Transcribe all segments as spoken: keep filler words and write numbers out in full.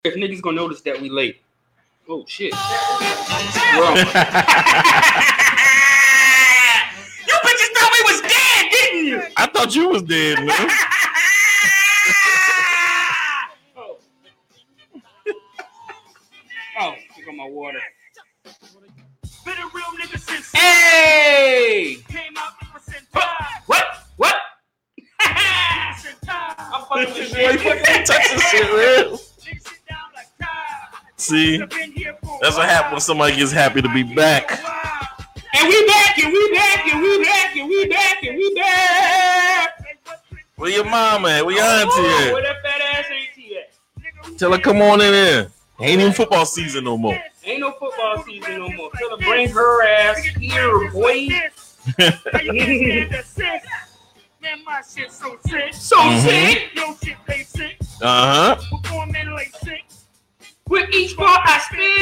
if niggas gonna notice that we late. Oh shit. You bitches thought we was dead, didn't you? I thought you was dead, man. oh. oh, pick up my water. Hey! What? What? I'm fucking with shit. Touch this shit, man. See, that's what happens when somebody gets happy to be back. And we back, and we back, and we back, and we back, and we back. Where your mama at? Where your auntie oh, at? Where that fat ass auntie at? Tell her come on in there. Ain't even football season no more. Ain't no football season no more. Tell her bring her ass here, boy. Man, my shit so sick. So mm-hmm. sick. Yo shit they sick. Uh-huh. Performing like sick. With each bar I spit.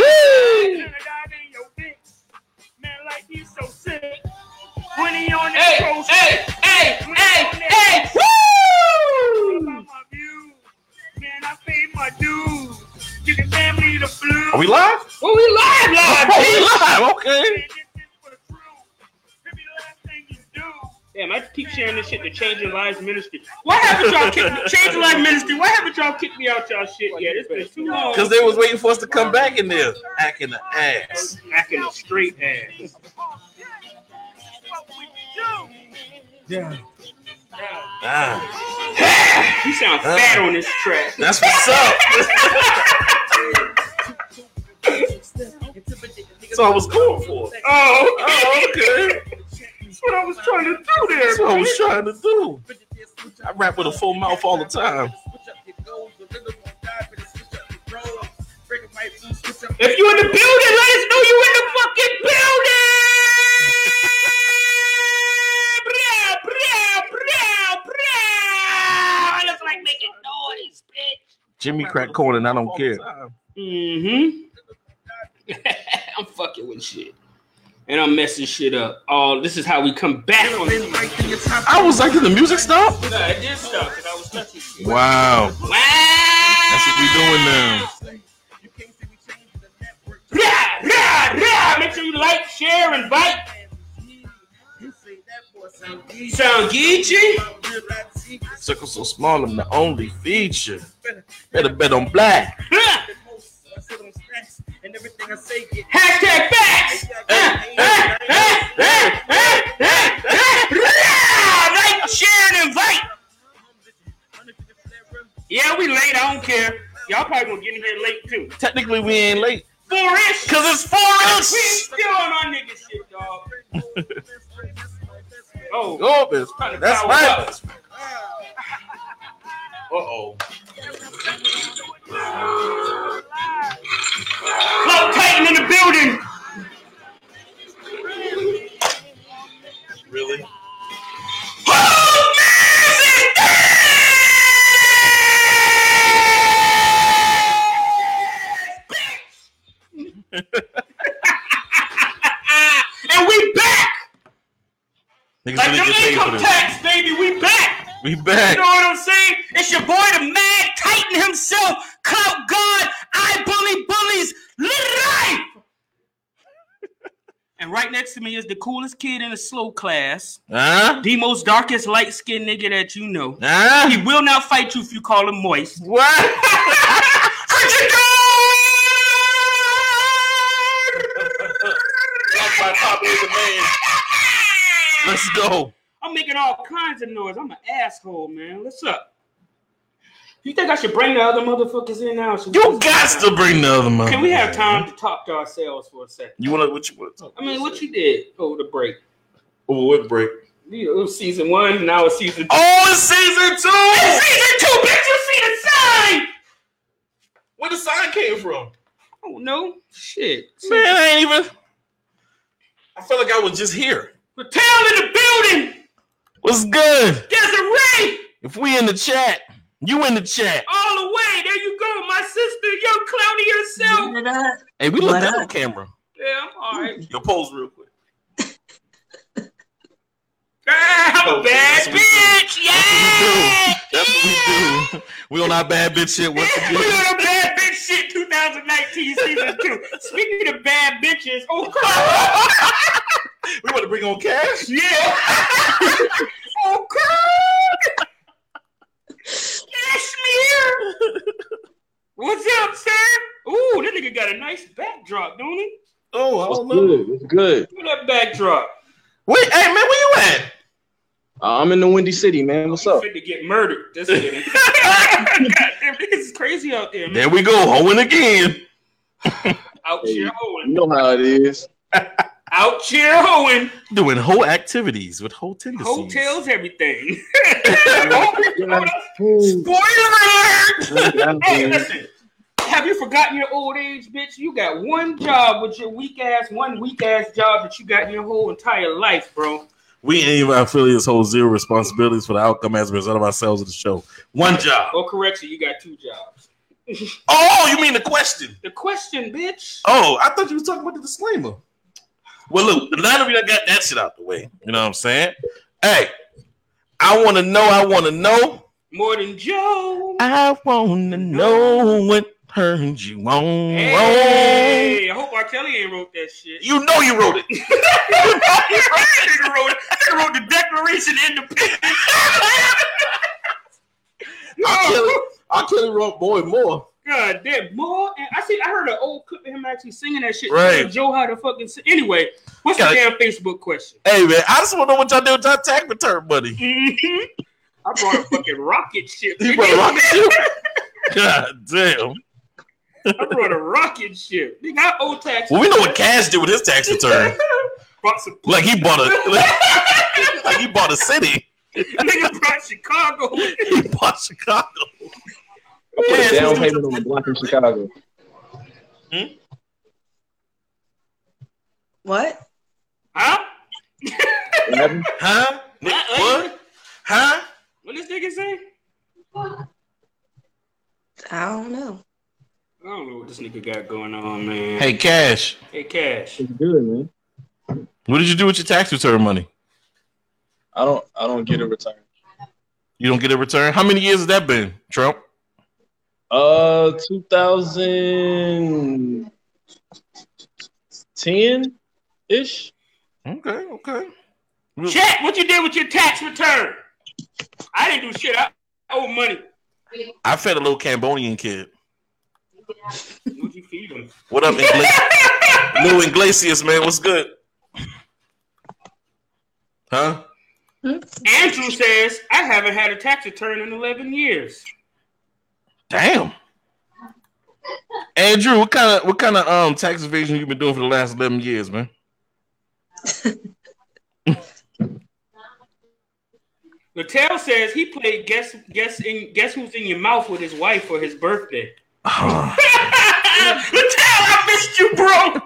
Man, like he's so sick. When he on that hey, coast. Hey, hey, hey, hey, woo! Man, I paid my dues. You can family the blue. Are we live? Oh, we live, live. Oh, we live, okay. Damn, I keep sharing this shit to Changing Lives Ministry. Why haven't y'all kicked me? Changing Lives Ministry, why haven't y'all kicked me out y'all shit yet? It's been too long. Because they was waiting for us to come back in there. Acting the ass. Acting a straight ass. Yeah. Ah. You sound ah. fat on this track. That's what's up. That's what I was going for. Oh, okay. Oh, okay. That's what I was trying to do there. That's what I was trying to do. I rap with a full mouth all the time. If you in the building, let us know you in the fucking building. Blah, blah, blah, blah. I look like making noise, bitch. Jimmy crack corn and I don't care. Mm-hmm. I'm fucking with shit. And I'm messing shit up. Oh, this is how we come back on the I was like, did the music stop? No, it did stop because I was touching shit. Wow. Wow. That's what we doing now. Yeah, yeah, yeah. Make sure you like, share, invite. Sound Geechee. Circle so small, I'm the only feature. Better bet on black. And everything I say get hashtag facts. Like, share, and invite. Yeah, we late. I don't care. Y'all probably gonna get in here late too. Technically, we ain't late. Four-ish. Cause it's four-ish. We still on our nigga shit, dog. oh, oh, that's right. Uh oh. Float Titan in the building. Really? Oh, and we back. Niggas like really the income tax, baby, we back. We back. You know what I'm saying? It's your boy, the Mad Titan himself, Clout God, I bully bullies, life. And right next to me is the coolest kid in the slow class, huh? The most darkest light-skinned nigga that you know. Huh? He will not fight you if you call him moist. What? My papa is a man. Let's go. I'm making all kinds of noise. I'm an asshole, man. What's up? You think I should bring the other motherfuckers in now? You got to bring the other motherfuckers. Can we have time to talk to ourselves for a second? You want to? What you want to talk? I mean, what you did over the break? Over what break? It was season one. Now it's season two. Oh, it's season two. It's season two, bitch. You see the sign? Where the sign came from? Oh no, shit. Man, I ain't even. I felt like I was just here. The tail in the building. What's good? Desiree. If we in the chat, you in the chat. All the way. There you go, my sister, young Clowny yourself. Hey, we look good on camera. Yeah, I'm all right. Your pose real quick. I'm a bad bitch. Yeah. That's what we do. That's what we do. We on our bad bitch shit. What we on our bad bitch shit. T season two. Speaking of bad bitches, oh, we want to bring on Cash? Yeah. Oh, God. Cashmere. What's up, sir? Ooh, that nigga got a nice backdrop, don't he? Oh, I It's don't know. good. It's good. Look at that backdrop. Wait, hey, man, where you at? Uh, I'm in the Windy City, man. What's You up? finna get murdered. Just kidding. Goddamn, niggas is crazy out there, man. There we go, hoeing again. Out Hey, here you hoeing. know how it is. Out here hoeing. Doing whole activities with whole tendencies. Hotels, everything. Yeah. Spoiler alert! Yeah. Hey, listen. Have you forgotten your old age, bitch? You got one job with your weak ass, one weak ass job that you got in your whole entire life, bro. We and any of our affiliates hold zero responsibilities for the outcome as a result of ourselves of the show. One job. Oh, correction, you got two jobs. Oh, you mean the question? The question, bitch. Oh, I thought you was talking about the disclaimer. Well, look, now that we done got that shit out the way, you know what I'm saying? Hey, I want to know, I want to know. More than Joe. I want to know what turns you on. Hey, I hope R. Kelly ain't wrote that shit. You know you wrote it. You know he wrote it. He wrote the Declaration of Independence. R. Kelly, R. Kelly wrote more and more. God damn, more. And I see. I heard an old clip of him actually singing that shit. Right. Telling Joe how to fucking sing. Anyway, what's Gotta- the damn Facebook question? Hey, man, I just want to know what y'all do with y'all tax return money. Mm-hmm. I brought a fucking rocket ship. You brought a rocket ship? God damn. I brought a rocket ship. Nigga, I owe tax. Well, we know what Cash did with his tax return. Brought some. Like he bought a, like he bought a city. Nigga brought Chicago. He bought Chicago. I put a down payment on the block in Chicago. Hmm? Huh? What happened? Huh? Nick, what? Huh? What this nigga say? I don't know. I don't know what this nigga got going on, man. Hey, Cash. Hey, Cash. It's good, man. What did you do with your tax return money? I don't. I don't get a return. You don't get a return? How many years has that been, Trump? Uh, two thousand ten ish. Okay, okay. Chat, what you did with your tax return? I didn't do shit. I owe money. I fed a little Cambodian kid. What'd you feed him? What up, Ingla- Little Iglesias, man? What's good? Huh? Andrew says, I haven't had a tax return in eleven years. Damn. Andrew, what kind of what kind of um tax evasion you been doing for the last eleven years, man? Littell says he played guess guess in guess who's in your mouth with his wife for his birthday. Littell, I missed you, bro.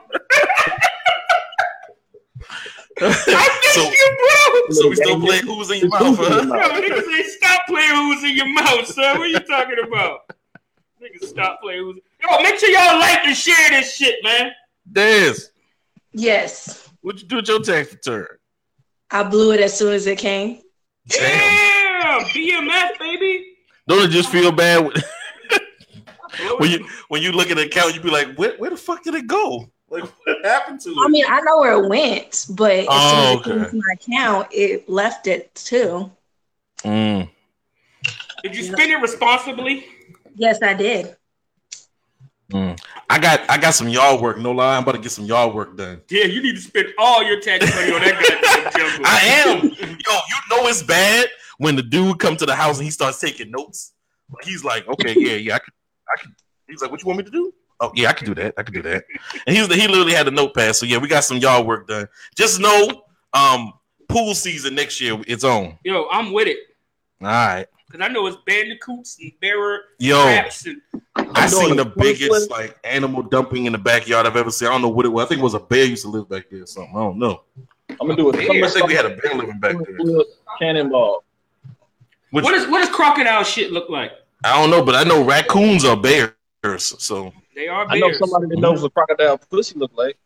I missed So- you, bro. So we still playing who's in your mouth, huh? Yo, niggas say stop playing who's in your mouth, son. What are you talking about? Niggas stop playing who's. Yo, make sure y'all like and share this shit, man. Dez, Yes. what'd you do with your tax return? I blew it as soon as it came. Damn. Damn, B M F, baby. Don't it just feel bad when, when you when you look at the account, you be like, where, where the fuck did it go? Like, what happened to it? I mean, I know where it went, but as Oh, soon as it came okay. to my account, it left it too. Mm. Did you spend it responsibly? Yes, I did. Mm. I got I got some yard work. No lie, I'm about to get some yard work done. Yeah, you need to spend all your tax money on that goddamn jungle. I am. Yo, you know it's bad when the dude come to the house and he starts taking notes. He's like, okay, yeah, yeah, I could, I could. He's like, what you want me to do? Oh, yeah, I can do that. I can do that. And he's he literally had a notepad. So yeah, we got some yard work done. Just know, um, pool season next year, it's on. Yo, I'm with it. All right. Cause I know it's bandicoots and bearer Yo. traps and I seen the doing a biggest flip. like animal dumping in the backyard I've ever seen. I don't know what it was. I think it was a bear used to live back there or something. I don't know. I'm gonna do it. I think we had a bear living back there. Cannonball. Which, what is what does crocodile shit look like? I don't know, but I know raccoons are bears. So They are I bears. know somebody that knows what crocodile pussy look like.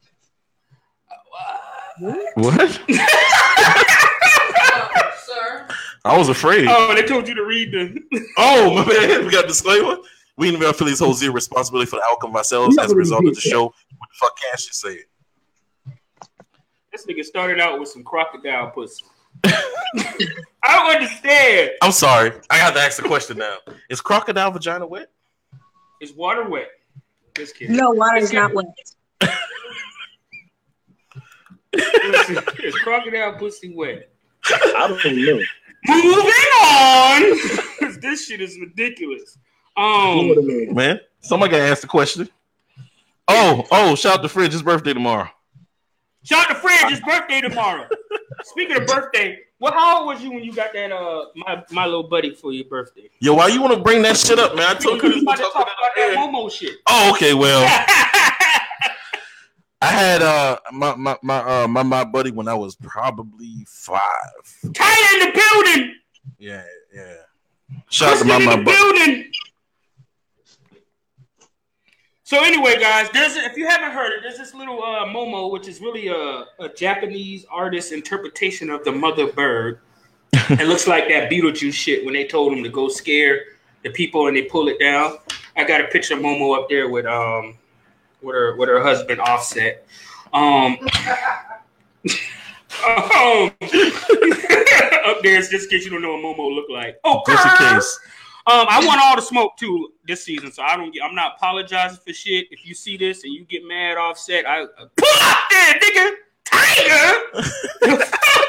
what? Sir. I was afraid. Oh, they told you to read the. Oh, my bad. We got a disclaimer. We in the Phillies hold zero responsibility for the outcome of ourselves as a result of the show. What the fuck Cash just said? This nigga started out with some crocodile pussy. I don't understand. I'm sorry. I got to ask the question now. Is crocodile vagina wet? Is water wet? This kid. No, water is not wet. Is crocodile pussy wet? I don't know. Moving on. This shit is ridiculous. Um, man, somebody got to ask the question. Oh, oh, shout out to Fridge. His birthday tomorrow. Shout out to Fridge. His birthday tomorrow. Speaking of birthday, well, how old was you when you got that uh my, my little buddy for your birthday? Yo, why you want to bring that shit up, man? I told you we about to talk about that Momo shit. Oh, okay, well. I had uh my my my uh my, my buddy when I was probably five. Tyler in the building. Yeah, yeah. Shout out to my, my buddy. Building. So anyway, guys, there's if you haven't heard it, there's this little uh, Momo, which is really a, a Japanese artist interpretation of the mother bird. It looks like that Beetlejuice shit when they told him to go scare the people and they pull it down. I got a picture of Momo up there with um with her with her husband Offset. Um, um up there is just in case you don't know what Momo look like. Oh, just in case. Um, I want all the smoke too this season, so I don't get. I'm not apologizing for shit. If you see this and you get mad, Offset, I uh, pull up there, nigga, Tiger.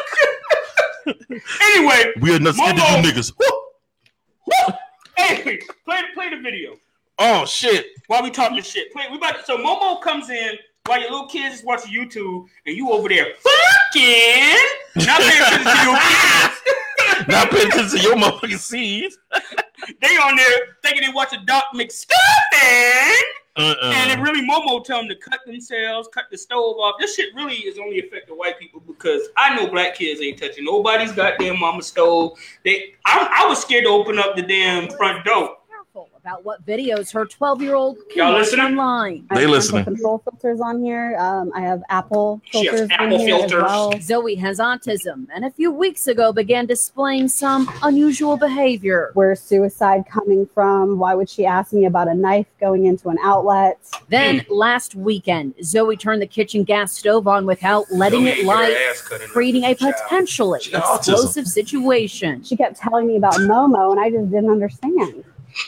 Anyway, we are not scared of you niggas. Woo, woo. Hey, play play the video. Oh shit! While we talking shit, play. We about to, so Momo comes in while your little kids is watching YouTube, and you over there fucking not paying attention to your kids. Not paying attention to your motherfucking seed. They on there thinking they watching Doc McStuffin. Uh-uh. And it really Momo tell them to cut themselves, cut the stove off. This shit really is only affecting white people because I know black kids ain't touching nobody's goddamn mama stove. They, I, I was scared to open up the damn front door. About what videos her twelve-year-old can Y'all watch listening? online. They I have listening. control filters on here. Um, I have Apple She has filters on Apple here filters. as well. Zoe has autism and a few weeks ago began displaying some unusual behavior. Where's suicide coming from? Why would she ask me about a knife going into an outlet? Then last weekend, Zoe turned the kitchen gas stove on without letting Zoe it get light, her ass cut in creating a her potentially She got autism. explosive situation. She kept telling me about Momo, and I just didn't understand.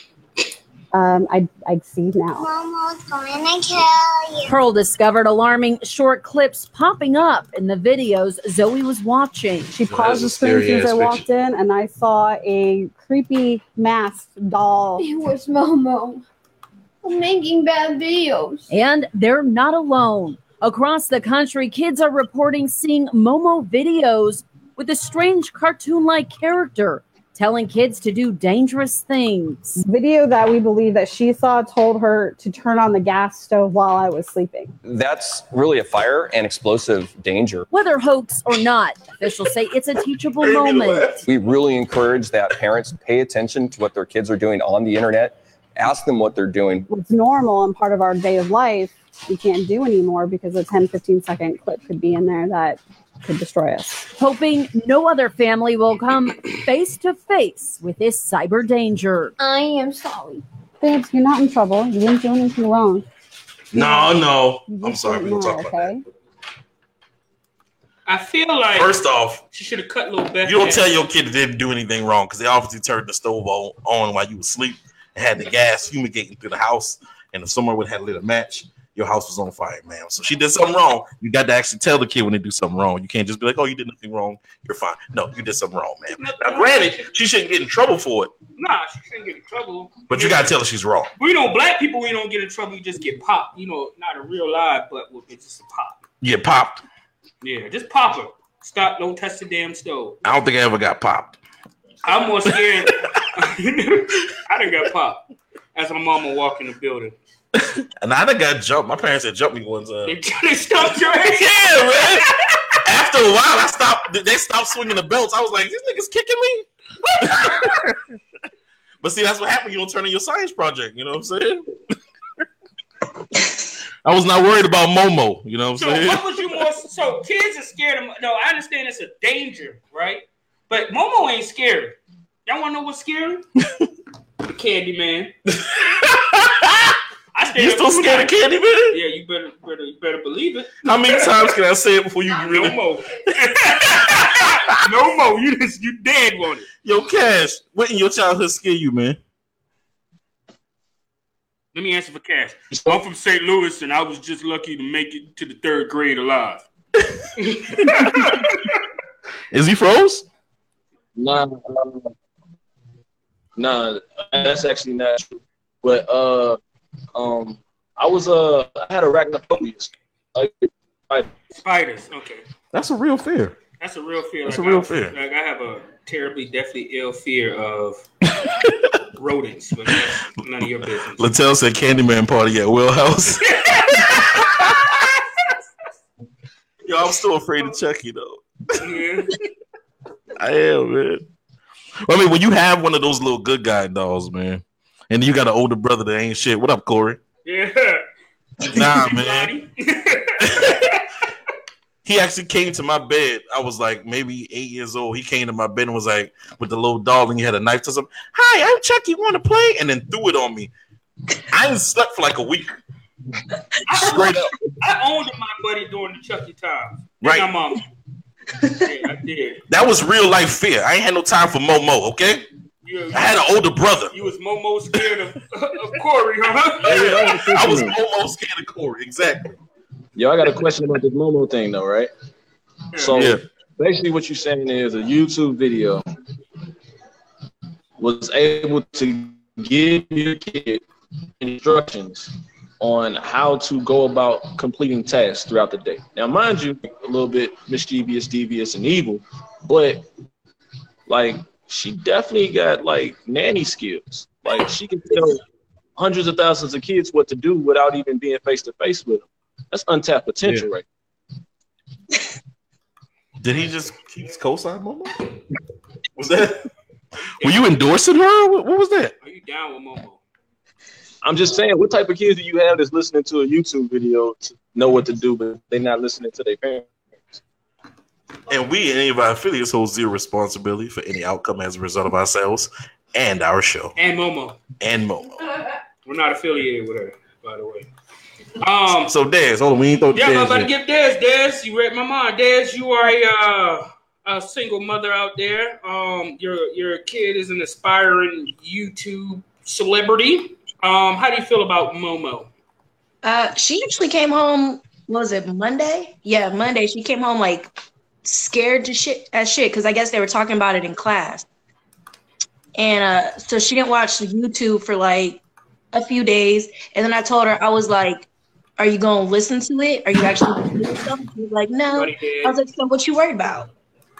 Um, I I see now. Momo's going to kill you. Pearl discovered alarming short clips popping up in the videos Zoe was watching. She That paused is a the screen as soon as I scary-ass walked in, and I saw a creepy masked doll. It was Momo. I'm making bad videos. And they're not alone. Across the country, kids are reporting seeing Momo videos with a strange cartoon-like character telling kids to do dangerous things. Video that we believe that she saw told her to turn on the gas stove while I was sleeping. That's really a fire and explosive danger. Whether hoax or not, officials say it's a teachable moment. We really encourage that parents pay attention to what their kids are doing on the internet. Ask them what they're doing. What's normal and part of our day of life, we can't do anymore because a ten, fifteen second clip could be in there that could destroy us. Hoping no other family will come face to face with this cyber danger. I am sorry. Babes, you're not in trouble. You didn't do anything wrong. No, no. You I'm just sorry. We didn't don't know, talk about okay? that. I feel like First off, she should have cut little Beth. you don't tell your kid that they didn't do anything wrong because they obviously turned the stove on, on while you were asleep and had the gas fumigating through the house. And if someone would have lit a match, your house was on fire, man. So she did something wrong. You got to actually tell the kid when they do something wrong. You can't just be like, oh, you did nothing wrong. You're fine. No, you did something wrong, man. Now, granted, she shouldn't get in trouble for it, Nah, she shouldn't get in trouble. but you got to tell her she's wrong. We know black people, we don't get in trouble. You just get popped. You know, not a real lie, but it's just a pop. You get popped. Yeah, just pop her. Stop. Don't touch the damn stove. I don't think I ever got popped. I'm more scared. I done got popped as my mama walk in the building. And I done got jumped. My parents had jumped me one time. They, they stumped your ass. Yeah, man. After a while, I stopped. They stopped swinging the belts. I was like, "These niggas kicking me." But see, that's what happened. You don't turn in your science project. You know what I'm saying? I was not worried about Momo. You know what I'm So saying? what was you more? So kids are scared of. No, I understand it's a danger, right? But Momo ain't scary. Y'all want to know what's scary? The Candyman. You still scared of Candyman? Yeah, you better, better, you better believe it. How many times can I say it before you really? No more. No more. You just you dead on it. Yo, Cash, what in your childhood scare you, man? Let me answer for Cash. I'm from Saint Louis, and I was just lucky to make it to the third grade alive. Is he froze? Nah, uh, nah, that's actually not true. But uh, um, I was uh, I had arachnophobia. Like, Spiders. Okay. That's a real fear. That's a real fear. That's like a real I, fear. Like I have a terribly, deathly ill fear of rodents, but that's none of your business. Lattell said Candyman party at Will House. Yo, I'm still afraid of Chucky though. Yeah. I am, man. I mean, when you have one of those little good guy dolls, man, and you got an older brother that ain't shit. What up, Corey? Yeah. Nah, man. He actually came to my bed. I was like maybe eight years old. He came to my bed and was like, with the little doll, and he had a knife to something. Hi, I'm Chucky. Want to play? And then threw it on me. I didn't slept for like a week. Straight up. I owned my buddy during the Chucky times. Right. My mom. Yeah, I did. That was real life fear. I ain't had no time for Momo, okay? You, I had an older brother. You was Momo scared of, of Corey, huh? Yeah, I was Momo scared of Corey, exactly. Yo, I got a question about this Momo thing, though, right? Yeah. So Yeah. basically, what you're saying is a YouTube video was able to give your kid instructions on how to go about completing tasks throughout the day. Now, mind you, a little bit mischievous, devious, and evil, but like she definitely got like nanny skills. Like she can tell hundreds of thousands of kids what to do without even being face to face with them. That's untapped potential, Yeah. right? Did he just keep his cosign, Momo? Was that? Were you endorsing her? What, what was that? Are you down with Momo? I'm just saying, what type of kids do you have that's listening to a YouTube video to know what to do, but they're not listening to their parents? And we and any of our affiliates hold zero responsibility for any outcome as a result of ourselves and our show And Momo. and Momo. We're not affiliated with her, by the way. Um. So, Dez, hold on, we ain't throw the Yeah, I'm about to Dez yet. give Dez. Dez, you read my mind. Dez, you are a uh, a single mother out there. Um, your your kid is an aspiring YouTube celebrity. Um, how do you feel about Momo? Uh, she actually came home. What was it, Monday? Yeah, Monday. She came home like scared to shit as shit because I guess they were talking about it in class. And uh, so she didn't watch the YouTube for like a few days. And then I told her, I was like, "Are you gonna listen to it? Are you actually gonna do something?" She was like, "No." Buddy did. I was like, "So what you worried about?"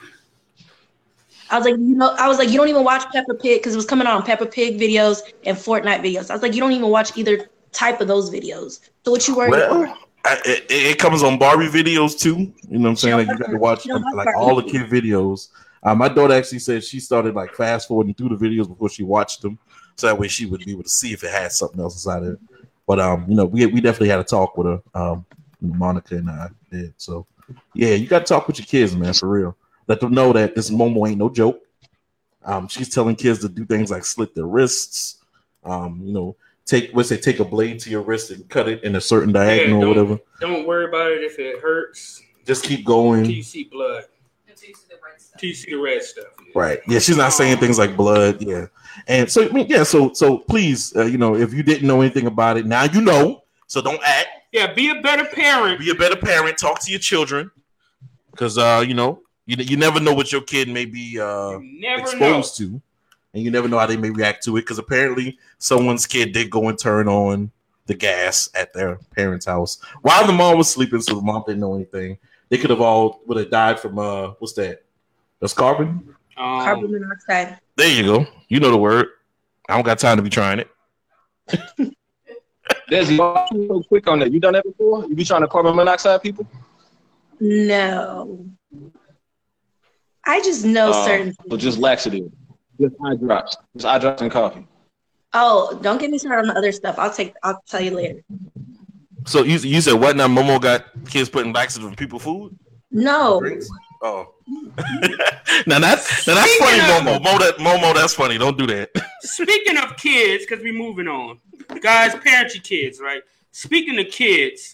I was like, you know, I was like, you don't even watch Peppa Pig because it was coming on Peppa Pig videos and Fortnite videos. I was like, you don't even watch either type of those videos. So what you worried Well, about? I, it, it comes on Barbie videos too. You know what I'm saying? Like you got to watch She don't like like all the kid videos. Uh, my daughter actually said she started like fast forwarding through the videos before she watched them, so that way she would be able to see if it had something else inside of it. But um, you know, we we definitely had a talk with her. Um, Monica and I did. So yeah, you got to talk with your kids, man, for real. Let them know that this Momo ain't no joke. Um, she's telling kids to do things like slit their wrists. Um, you know, take let's say take a blade to your wrist and cut it in a certain diagonal Yeah, or don't- whatever. Don't worry about it if it hurts. Just keep Till going. you see blood. Till you see the red stuff. Right. Yeah, she's not saying things like blood. Yeah. And so I mean, yeah, so so please, uh, you know, if you didn't know anything about it, now you know. So don't act. Yeah, be a better parent. Be a better parent. Talk to your children. Cause uh, you know, you you never know what your kid may be uh You never exposed to. And you never know how they may react to it. Because apparently someone's kid did go and turn on the gas at their parents' house while the mom was sleeping, so the mom didn't know anything. They could have all would have died from uh what's that? That's carbon? know. Um, Carbon monoxide. There you go. You know the word. I don't got time to be trying it. Desi, why you so quick on that? You done that before? You be trying to carbon monoxide people? No. I just know Uh, certain. So just laxative, just eye drops, just eye drops and coffee. Oh, don't get me started on the other stuff. I'll take. I'll tell you later. So you you said what now? Momo got kids putting laxative in people's food? No. Drinks? Oh. now that's now that's funny, Speaking of- Momo. Momo, that, Momo, that's funny. Don't do that. Speaking of kids, because we're moving on. Guys, parent your kids, right? Speaking of kids,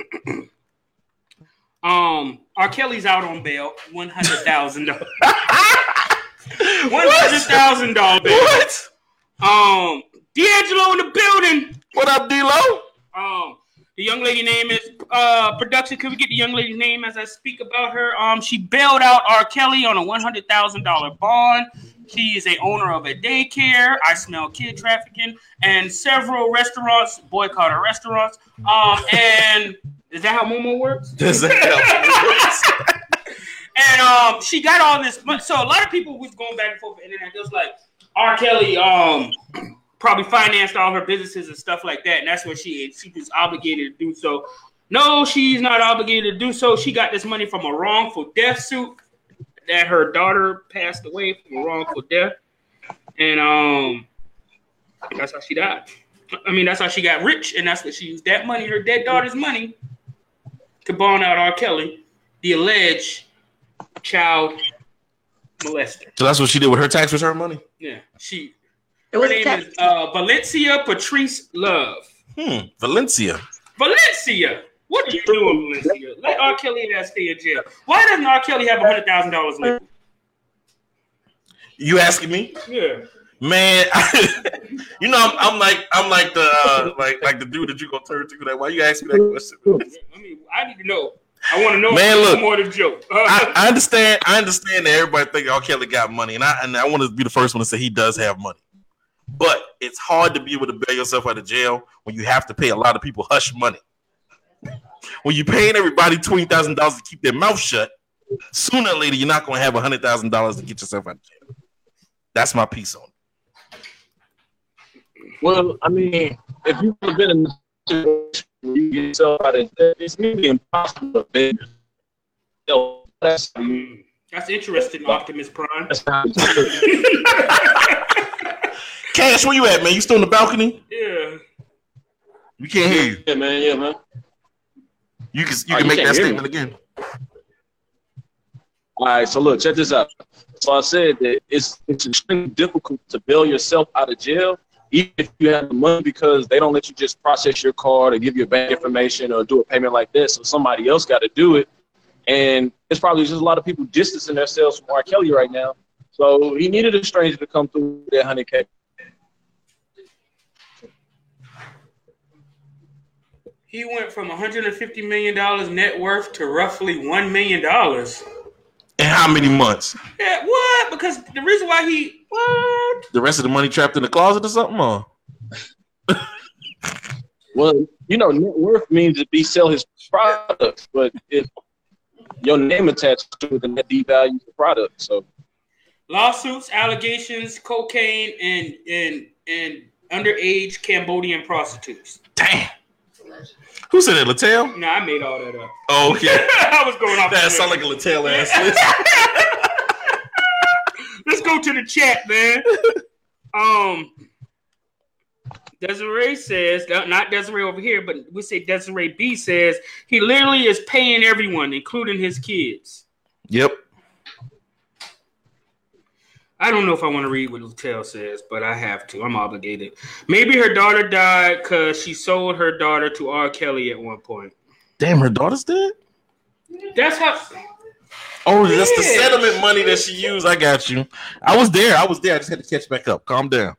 um, R. Kelly's out on bail, one hundred thousand dollars. one hundred thousand dollars bail. What? Um, D'Angelo in the building. What up, D-Lo? Um, the young lady name is uh production. Could we get the young lady's name as I speak about her? Um, she bailed out R. Kelly on a one hundred thousand dollar bond. She is a owner of a daycare. I smell kid trafficking and several restaurants, boycott her restaurants. Um, and is that how Momo works? Does that help? And um, she got all this money. So a lot of people was going back and forth on the internet. It was like R. Kelly um probably financed all her businesses and stuff like that, and that's what she she was obligated to do so. No, she's not obligated to do so. She got this money from a wrongful death suit that her daughter passed away from a wrongful death, and um, that's how she died. I mean, that's how she got rich, and that's what she used that money, her dead daughter's money, to bond out R. Kelly, the alleged child molester. So that's what she did with her tax return money? Yeah, she. It Her was name is uh, Valencia Patrice Love. Hmm, Valencia. Valencia, what are you doing, Valencia? Let R. Kelly ass stay in jail. Why doesn't R. Kelly have one hundred thousand dollars left? You asking me? Yeah. Man, you know I'm, I'm like I'm like the uh, like like the dude that you gonna turn to. Like, why you asking me that question? I mean, I need to know. I want to know. Man, look, more than joke. Uh, I, I understand. I understand that everybody think R. Kelly got money, and I and I want to be the first one to say he does have money. But it's hard to be able to bail yourself out of jail when you have to pay a lot of people hush money. When you're paying everybody twenty thousand dollars to keep their mouth shut, sooner or later you're not going to have one hundred thousand dollars to get yourself out of jail. That's my piece on it. Well, I mean, if you've ever been in a situation where you get yourself out of jail, it's really impossible to bail yourself. That's, That's interesting, Optimus Prime. That's how it's Cash, where you at, man? You still on the balcony? Yeah. We can't hear you. Yeah, man. Yeah, man. You can you Oh, can you make can't that hear statement me. again. All right, so look, check this out. So I said that it's it's extremely difficult to bail yourself out of jail, even if you have the money, because they don't let you just process your card or give you bank information or do a payment like this. So somebody else got to do it, and it's probably just a lot of people distancing themselves from R. Kelly right now. So he needed a stranger to come through that one hundred K. He went from one hundred fifty million dollars net worth to roughly one million dollars. In how many months? Yeah, what? Because the reason why he what? The rest of the money trapped in the closet or something? Or? Well, you know, net worth means that he sell his products, but if your name attached to it, then that devalues the product. So Lawsuits, allegations, cocaine, and and and underage Cambodian prostitutes. Damn. Who said that, Latel? Nah, I made all that up. Oh, okay. I was going off. That sound like a Latel ass list. Let's go to the chat, man. Um, Desiree says, not Desiree over here, but we say Desiree B says he literally is paying everyone, including his kids. Yep. I don't know if I want to read what Latel says, but I have to. I'm obligated. Maybe her daughter died because she sold her daughter to R. Kelly at one point. Damn, her daughter's dead? That's how... Oh, that's the Yeah. settlement money that she used. I got you. I was there. I was there. I just had to catch back up. Calm down.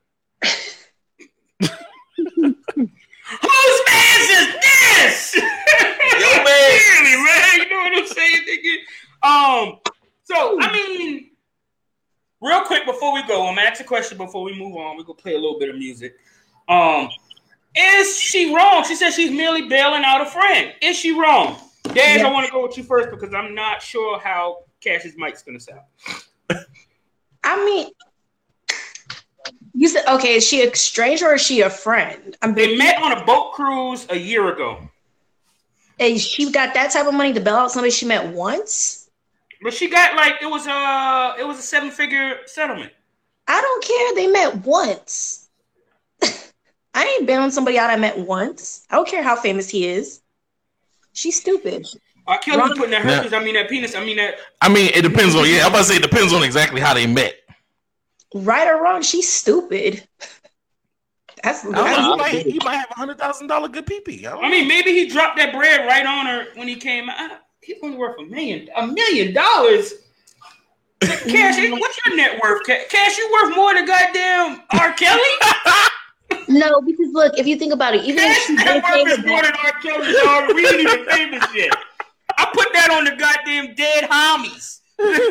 Whose man's is this? Yo, man. Really, man. You know what I'm saying, nigga? Um, so, I mean, real quick before we go, I'm going to ask a question before we move on. We're going to play a little bit of music. Um, is she wrong? She says she's merely bailing out a friend. Is she wrong? Dad, Yeah. I want to go with you first because I'm not sure how Cash's mic's going to sound. I mean, you said, okay, is she a stranger or is she a friend? I'm They met on a boat cruise a year ago. And she got that type of money to bail out somebody she met once? But she got like, it was a, it was a seven-figure settlement. I don't care. They met once. I ain't bailing somebody out I met once. I don't care how famous he is. She's stupid. R. Kelly Ron- putting that herpes, I mean that penis, I mean that. I mean, it depends on, yeah, I'm about to say it depends on exactly how they met. Right or wrong, she's stupid. That's, I don't know, that's he, might, he might have a hundred thousand dollar good P P. I, I mean, maybe he dropped that bread right on her when he came out. He's only worth a million, a million dollars. Cash, what's your net worth? Cash, you worth more than goddamn R. Kelly? no, because look, if you think about it, even if Cash she net did pay worth is her more back, than R. Kelly's dog. We ain't even famous yet. I put that on the goddamn dead homies.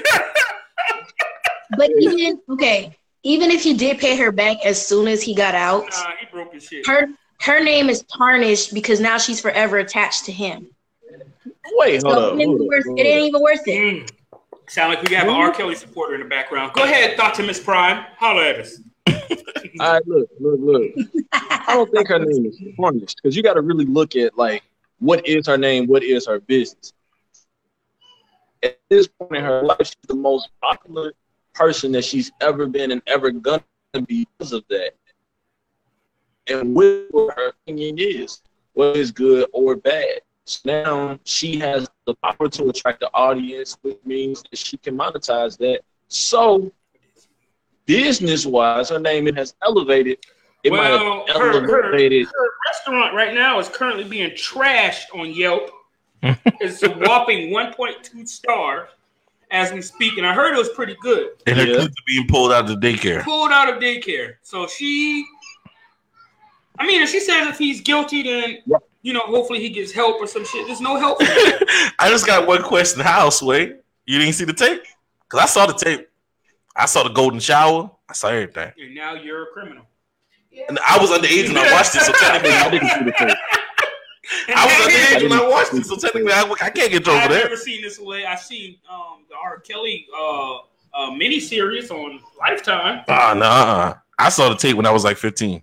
but even okay, even if he did pay her back as soon as he got out, Nah, he broke his shit. her her name is tarnished because now she's forever attached to him. Wait, hold So up. it ain't Hold even up, worth, hold it ain't up. even worth it. Mm. Sound like we have an R. Kelly supporter in the background. Go ahead, Doctor Miss Prime. Holler at us. All right, look, look, look. I don't think her name is tarnished because you got to really look at like what is her name, what is her business. At this point in her life, she's the most popular person that she's ever been and ever gonna be because of that. And what her opinion is, whether it's good or bad. So now she has the power to attract the audience, which means that she can monetize that. So business-wise, her name has elevated. It Well, might have her, her, elevated. her restaurant right now is currently being trashed on Yelp. It's a whopping one point two stars as we speak, and I heard it was pretty good. and her Yeah. kids are being pulled out of the daycare. Pulled out of daycare. So she, I mean, if she says if he's guilty, then, you know, hopefully he gets help or some shit. There's no help for him. I just got one question. How, Sway? You didn't see the tape? Because I saw the tape. I saw the golden shower. I saw everything. And now you're a criminal. And I was underage when I watched it, so technically I didn't see the tape. I was underage when I watched it, so technically I, I can't get over I've that. never seen this way. I've seen um, the R. Kelly uh, uh, miniseries on Lifetime. Ah, no, nah. I saw the tape when I was like fifteen.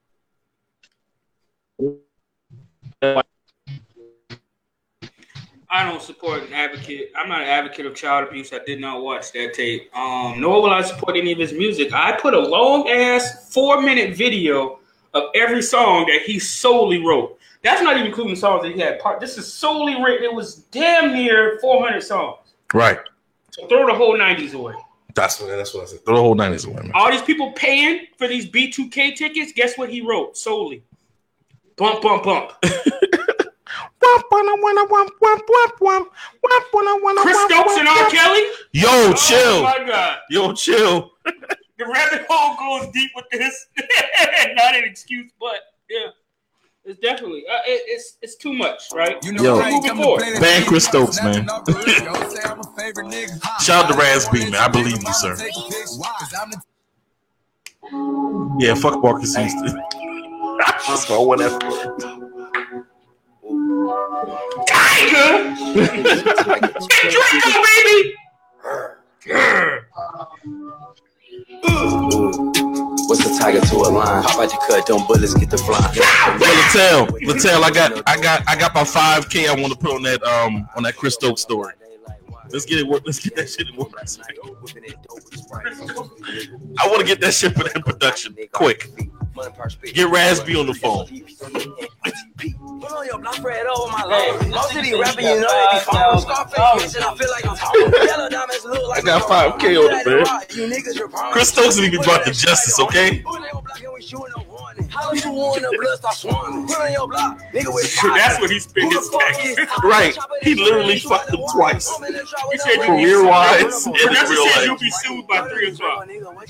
I don't support an advocate. I'm not an advocate of child abuse. I did not watch that tape. Um, nor will I support any of his music. I put a long ass four minute video of every song that he solely wrote. That's not even including songs that he had part. This is solely written. It was damn near four hundred songs. Right. So throw the whole nineties away. That's what that's what I said. Throw the whole nineties away, man. All these people paying for these B two K tickets. Guess what he wrote solely? Bump, bump, bump. Chris Stokes and R. Kelly? Yo, Oh chill. my God. Yo, chill. The rabbit hole goes deep with this. Not an excuse, but yeah. It's definitely, uh, it, it's it's too much, right? You know, Yo, We're moving forward. ban Chris Stokes, man. Shout out to Raz B, man. I believe you, sir. Yeah, fuck Marcus Houston. That's my one F. Tiger! Draco, baby! What's the tiger to a line? Pop out your cut, don't bullets get the flying. Latel, Latel, I got, I got, I got my five K. I want to put on that, um, on that Chris Stokes story. Let's get it. Let's get that shit in work. I want to get that shit for that production quick. Get Raspy on the phone. Put on your block bread over my leg. Most of these rapping, you know, they be following Scarface. And I feel like I'm talking. Yellow diamonds look like I got five K on it, man. Chris Stokes need to be brought to justice, okay? That's what he spent his taxes. Right. He literally fucked him twice. He said career wise and in Producer real said life. you'll be sued by three o'clock.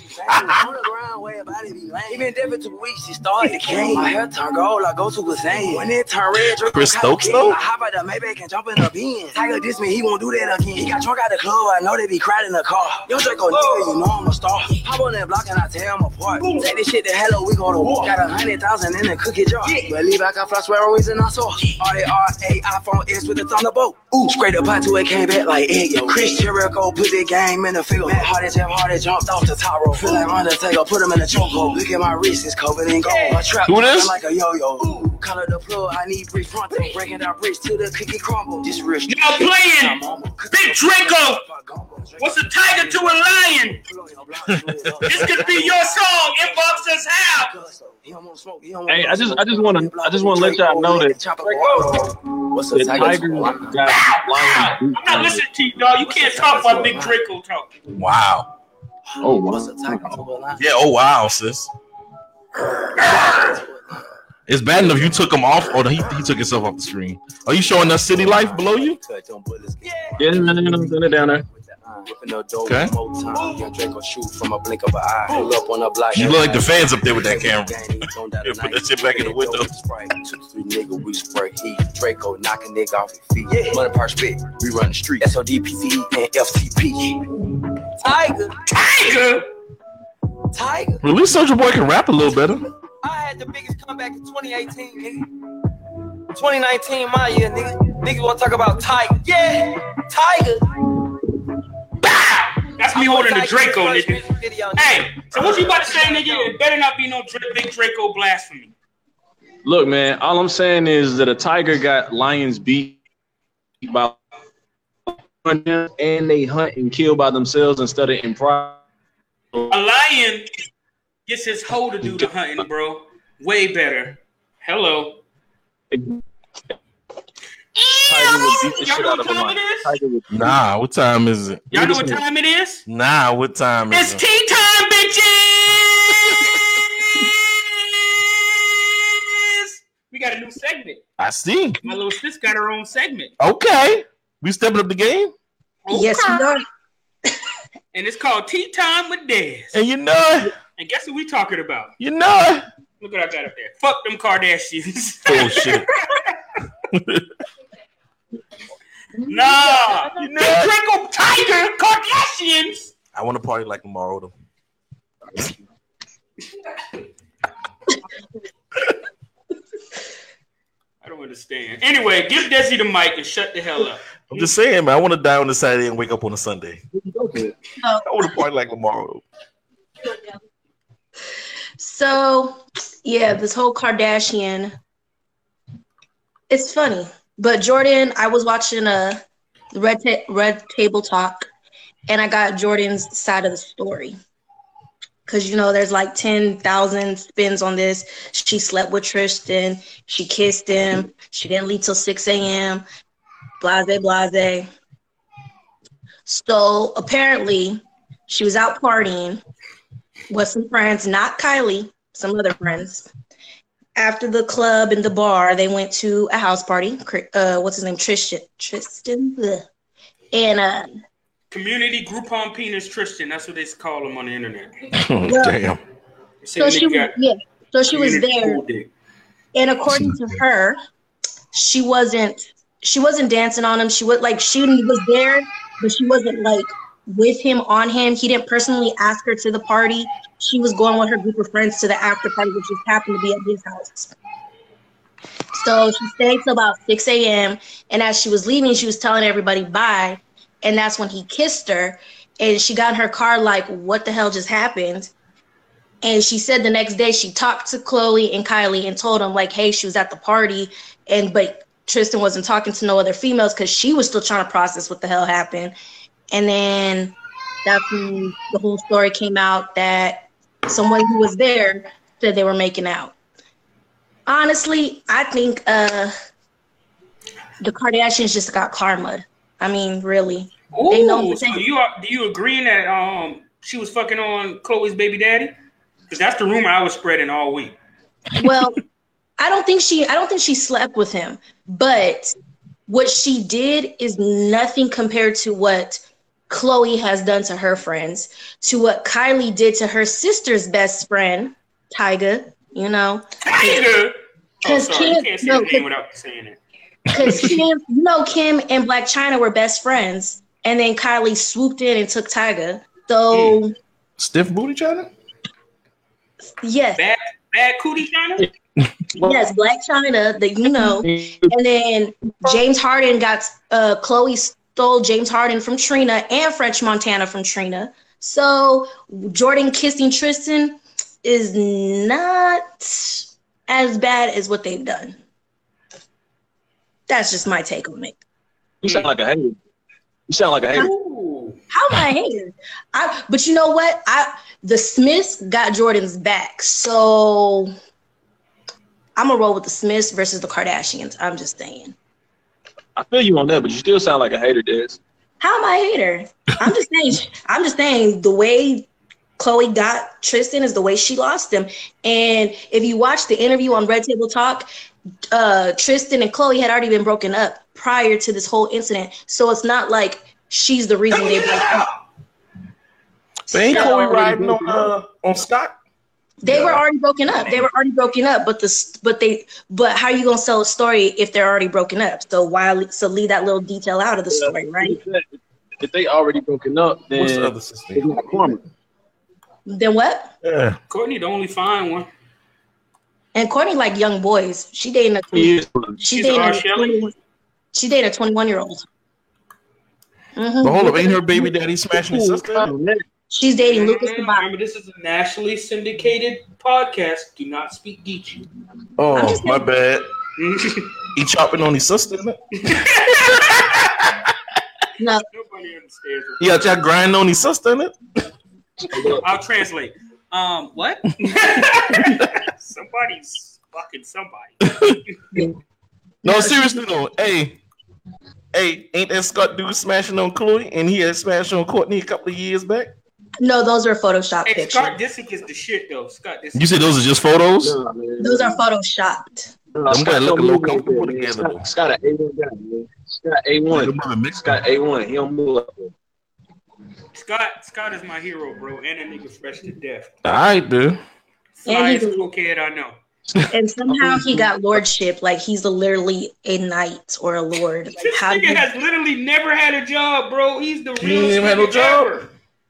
He been there for two weeks. He started the game. My hair turn gold. I go to Hussein. When it turn red, Chris Stokes, though? I hop out the Maybach and jump in the bin. Tiger diss me, he won't do that again. He got drunk out the club. I know they be crying in the car. Yo, Draco, nigga, you know I'm a star. Pop on that block and I tear him apart. Take this shit to hello, we go to war. Got a hundred thousand in a cookie jar. Believe I got flash where always in I saw. R A R A iPhone S with the thunderbolt. Ooh, straight up to it, came back like egg. Yo, Chris Jericho put the game in the field. Matt Hardy, Jeff Hardy jumped off the top rope. Feel like Undertaker, put him in a chokehold. Look at my wrist, it's covered in gold. My trap Who this? like a yo-yo. Ooh, color the plug, I need brief front. Breaking down bricks till the cookie crumble. This wrist. Y'all playing Big Draco. What's a tiger to a lion? This could be your song. Inbox us how. Hey, I just, I just want to, I just want to let y'all know that What's the the Tiger got I'm not listening to you, dog. You can't talk while Big Draco talking. Wow. Oh, What's wow. the tiger to a line? Yeah. Oh, wow, sis. It's bad enough you took him off, or he, he took himself off the screen. Are you showing us City Life below you? Yeah, no, no, no, no, down there. Okay. You look like the fans up there with that camera. Yeah, put that shit back in the window. Nigga, we spray heat. Draco knocking nigga off his feet. Money Park spit. We run the street. S O D P C E and F C P. Tiger. Tiger. Tiger. Well, at least Soulja Boy can rap a little better. I had the biggest comeback in twenty eighteen, nigga. twenty nineteen, my year, nigga. Niggas want to talk about Tiger. Yeah, Tiger. Bow! That's me holding the Draco, nigga. Hey, so what you about to say, nigga? It better not be no big Draco blasphemy. Look, man, all I'm saying is that a tiger got lions beat by and they hunt and kill by themselves instead of in pride. A lion gets his hoe to do the hunting, bro. Way better. Hello. Tiger would beat the Y'all shit know out what of a time lion. it is? Tiger would beat Nah, what time is it? Y'all know what time it is? Nah, what time is It's it? tea time, bitches! We got a new segment. I see. My little sis got her own segment. Okay. We stepping up the game? Yes, we are. And it's called Tea Time with Dez. And you know, And guess who we talking about? you know. Look what I got up there. Fuck them Kardashians. Oh, shit. Nah. You know. Big Draco Tiger Kardashians. I want to party like tomorrow, though. I don't understand. Anyway, give Desi the mic and shut the hell up. I'm just saying, man, I want to die on a Saturday and wake up on a Sunday. Oh. I want to party like tomorrow. So, yeah, this whole Kardashian, it's funny. But Jordan, I was watching a Red ta- Red Table Talk, and I got Jordan's side of the story. Because, you know, there's like ten thousand spins on this. She slept with Tristan. She kissed him. She didn't leave till six a.m. Blase, blase. So apparently she was out partying with some friends, not Kylie, some other friends. After the club and the bar, they went to a house party. Uh, what's his name? Tristan. Tristan. Ugh. And uh, Community Groupon Penis Tristan. That's what they call him on the internet. Oh, Well, damn. so she was, yeah. So she was there, and according to her, she wasn't. She wasn't dancing on him. She was like she was there, but she wasn't like with him on him. He didn't personally ask her to the party. She was going with her group of friends to the after party, which just happened to be at his house. So she stayed till about six a.m. And as she was leaving, she was telling everybody bye. And that's when he kissed her. And she got in her car like, what the hell just happened? And she said the next day she talked to Chloe and Kylie and told them like, hey, she was at the party. And but Tristan wasn't talking to no other females because she was still trying to process what the hell happened. And then that's when the whole story came out that someone who was there said they were making out. Honestly, I think uh, the Kardashians just got karma. I mean, really. Ooh, They know so you are, do you agree that um she was fucking on Chloe's baby daddy? Because that's the rumor I was spreading all week. Well, I don't think she I don't think she slept with him, but what she did is nothing compared to what Chloe has done to her friends, to what Kylie did to her sister's best friend, Tyga, you know. Tyga? Oh, sorry, Kim, you can't say no, his name without saying it. Because Kim, you know, Kim and Black China were best friends, and then Kylie swooped in and took Tyga. So, Mm. Stiff booty China? yes. Bad, bad cootie China? Yes, Black China, that you know. And then James Harden got uh Chloe stole James Harden from Trina and French Montana from Trina. So Jordan kissing Tristan is not as bad as what they've done. That's just my take on it. You sound like a hater. You sound like a hater. Ooh. How am I hating? I but you know what? I the Smiths got Jordan's back. So I'm gonna roll with the Smiths versus the Kardashians. I'm just saying. I feel you on that, but you still sound like a hater, Des. How am I a hater? I'm just saying. I'm just saying the way Chloe got Tristan is the way she lost him. And if you watch the interview on Red Table Talk, uh, Tristan and Chloe had already been broken up prior to this whole incident. So it's not like she's the reason they broke up. But ain't So- Chloe riding on uh, on Scott? They were already broken up. They were already broken up, but the but they but how are you gonna sell a story if they're already broken up? So why so leave that little detail out of the story, right? If they already broken up, then What's the other sister? it's not karma. Then what? Yeah. Courtney, the only fine one. And Courtney like young boys. She dating a He is. she She's dating R. a Shelley? twenty-one she dating a twenty-one year old. But hold up, ain't her baby daddy smashing his sister? She's dating Lucas Tabata. Remember, this is a nationally syndicated podcast. Do not speak Geechee. Oh, I'm just my saying- bad. He chopping on his sister, isn't it? No, Nobody understands. He out there grinding on his sister, isn't it? I'll translate. Um, what? Somebody's fucking somebody. No, seriously though. Hey, hey, ain't that Scott dude smashing on Chloe and he had smashed on Courtney a couple of years back? no, those are Photoshop Hey, pictures. Scott Disick is the shit though. Scott Disick. You said those are just photos? Nah, man. Those are Photoshopped. Nah, Them guys look a don't little move like comfortable that, man. together, though. Scott, Scott an A one guy, man. Scott A one. Scott A one. He don't move like that. Scott Scott is my hero, bro, and a nigga fresh to death. All right, dude. Flyest he's- cool kid I know. And somehow he got lordship, like he's a, literally a knight or a lord. Like, This how do nigga you, has literally never had a job, bro. He's the He real ain't even had no nigga job. ever.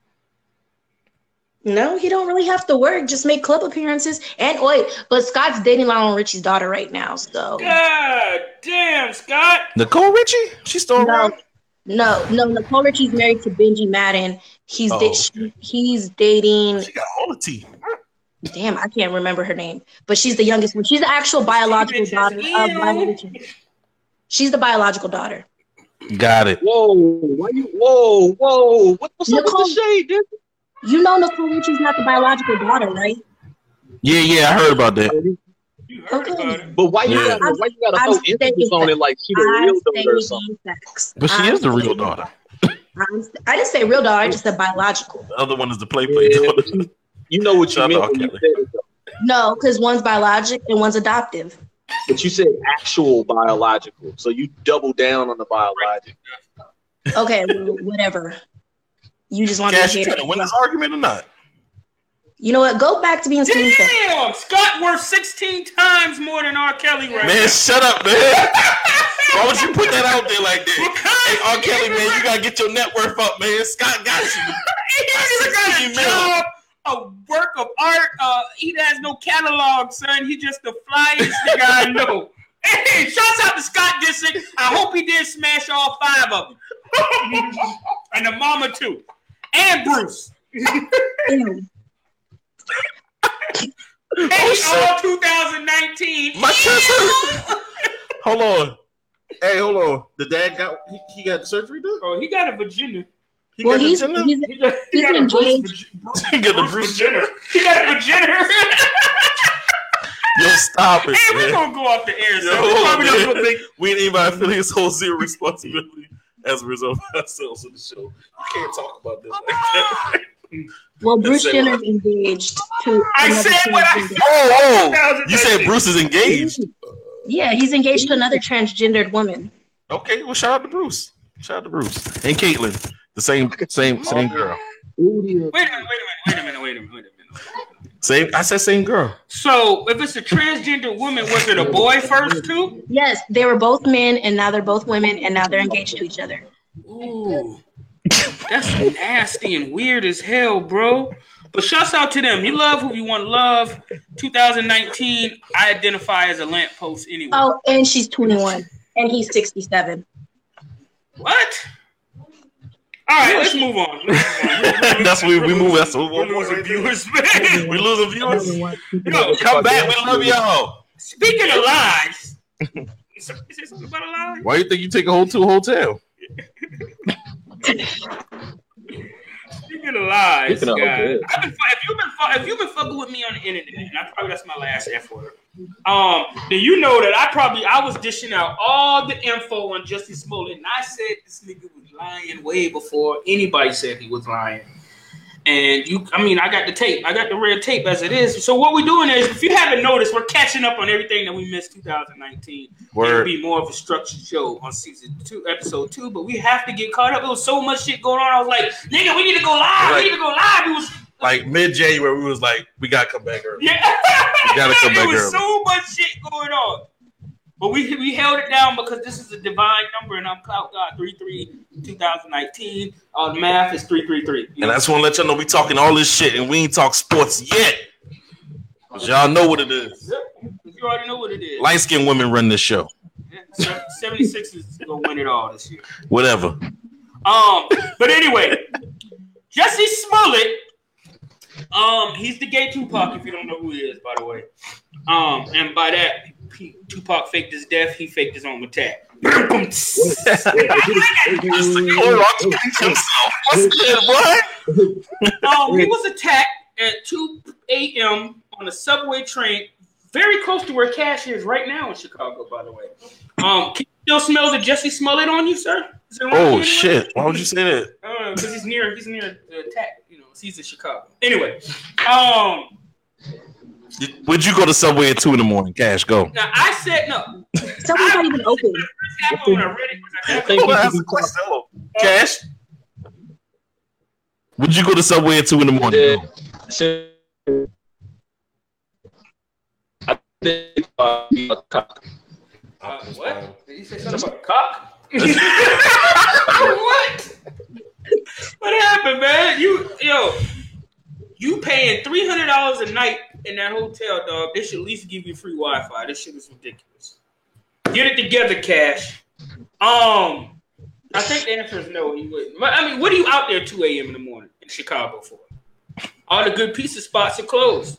No, he don't really have to work. Just make club appearances. And wait, but Scott's dating Lionel Richie's daughter right now. So God damn, Scott. Nicole Richie? She's still around? no, no, no. Nicole Richie's married to Benji Madden. He's Oh. da- she, he's dating. She got all the tea. Damn, I can't remember her name, but she's the youngest one. She's the actual biological Bitches, daughter of ew. Lionel Richie. She's the biological daughter. Got it. Whoa, why you? Whoa, whoa. What, what's up Nicole- with the shade, dude? You know Nicole Richie's not the biological daughter, right? Yeah, yeah, I heard about that. You heard Okay. about it. But why you Yeah. gotta, why you gotta I'm throw emphasis saying on it like she the I'm real daughter or saying something? facts. But she I'm is the real saying- daughter. I'm, I didn't say real daughter. I just said biological. The other one is the play play Yeah, daughter. but you, you know what you Shout meant out when you Kelly. said it, though. No, because one's biologic and one's adoptive. But you said actual biological, so you double down on the biological. Okay, well, whatever. You just want Cash, to you hear trying to win it. this argument or not? You know what? Go back to being spoon fed. Damn, Scott worth sixteen times more than R. Kelly right Man, now. shut up, man. Why would you put that out there like that? Hey, R. Kelly, man, you gotta get your net worth up, man. Scott got you. He ain't even got a sixteen mil. job, a work of art. Uh, he has no catalog, son. He just the flyest nigga I know. Hey, shouts out to Scott Disick. I hope he did smash all five of them. And the mama too. And Bruce. Ew. Hey, shit. all two thousand nineteen. My chest hurt. Hold on. Hey, hold on. The dad got he, he got the surgery done? Oh, he got a Virginia. He Well, got the he's, agenda? he's, He got, he He's got a Bruce, engaged. Virgi- He got the Bruce Bruce Jenner. He got a Virginia. Yo, stop it, Hey, we're man. gonna go off the air. Yo, So we're probably not man. gonna think. We ain't even feeling his whole zero responsibility as a result of ourselves in the show. You can't talk about this like that. well, Bruce Say Jenner's what? engaged to. I another said what I transgender. said. Oh, oh. You said Bruce is engaged. Yeah, he's engaged to another transgendered woman. Okay, well, shout out to Bruce. Shout out to Bruce and Caitlyn, the same, same, same girl. Wait a minute, wait a minute, wait a minute, wait a minute, wait a minute. Same. I said same girl. So, if it's a transgender woman, was it a boy first too? Yes, they were both men, and now they're both women, and now they're engaged to each other. Ooh, that's nasty and weird as hell, bro. But shouts out to them. You love who you want to love. twenty nineteen, I identify as a lamppost anyway. Oh, and she's twenty-one, and he's sixty-seven. What? All right, let's move on. Let's move on. That's we we move. That's what We're losing viewers, man. we losing viewers. Yo, Come back. We love y'all. speaking of lies, you say something about a lie? Why you think you take a whole to a hotel? Speaking of lies, Speaking of guys, hotels. I've been, if you've been fu- if you've been fucking with me on the internet, and I probably that's my last F word. Um, then you know that I probably I was dishing out all the info on Jussie Smollett, and I said this nigga was lying way before anybody said he was lying. And you, I mean, I got the tape. I got the red tape as it is. So what we're doing is, if you haven't noticed, we're catching up on everything that we missed twenty nineteen. Word. It'll be more of a structured show on season two, episode two. But we have to get caught up. There was so much shit going on. I was like, nigga, we need to go live. Like, we need to go live. It was like mid-January. We was like, we gotta come back early. Yeah, we gotta come back early. There was so much shit going on. But we we held it down because this is a divine number, and I'm Clout God three three twenty nineteen. Uh, the math is three three three. And I just want to let y'all know we talking all this shit, and we ain't talk sports yet. Cause y'all know what it is. You already know what it is. Light skinned women run this show. Yeah, seventy-six is gonna win it all this year. Whatever. Um, but anyway, Jesse Smollett. Um, he's the gay Tupac. If you don't know who he is, by the way. Um, and by that. He, Tupac faked his death. He faked his own attack. um, he was attacked at two a.m. on a subway train, very close to where Cash is right now in Chicago. By the way, um, can you still smell the Jesse Smollett on you, sir? Oh shit! Why would you say that? Because uh, he's near. He's near the attack. You know, he's in Chicago. Anyway, um. Would you go to Subway at two in the morning? Cash, go. Now I said no. Subway's not even open. Cash. Would you go to Subway at two in the morning? Uh, what? Did you say something about a cock? What? What happened, man? You yo, you paying three hundred dollars a night in that hotel, dog. They should at least give you free Wi-Fi. This shit is ridiculous. Get it together, Cash. Um, I think the answer is no. He wouldn't. I mean, what are you out there two a.m. in the morning in Chicago for? All the good pizza spots are closed.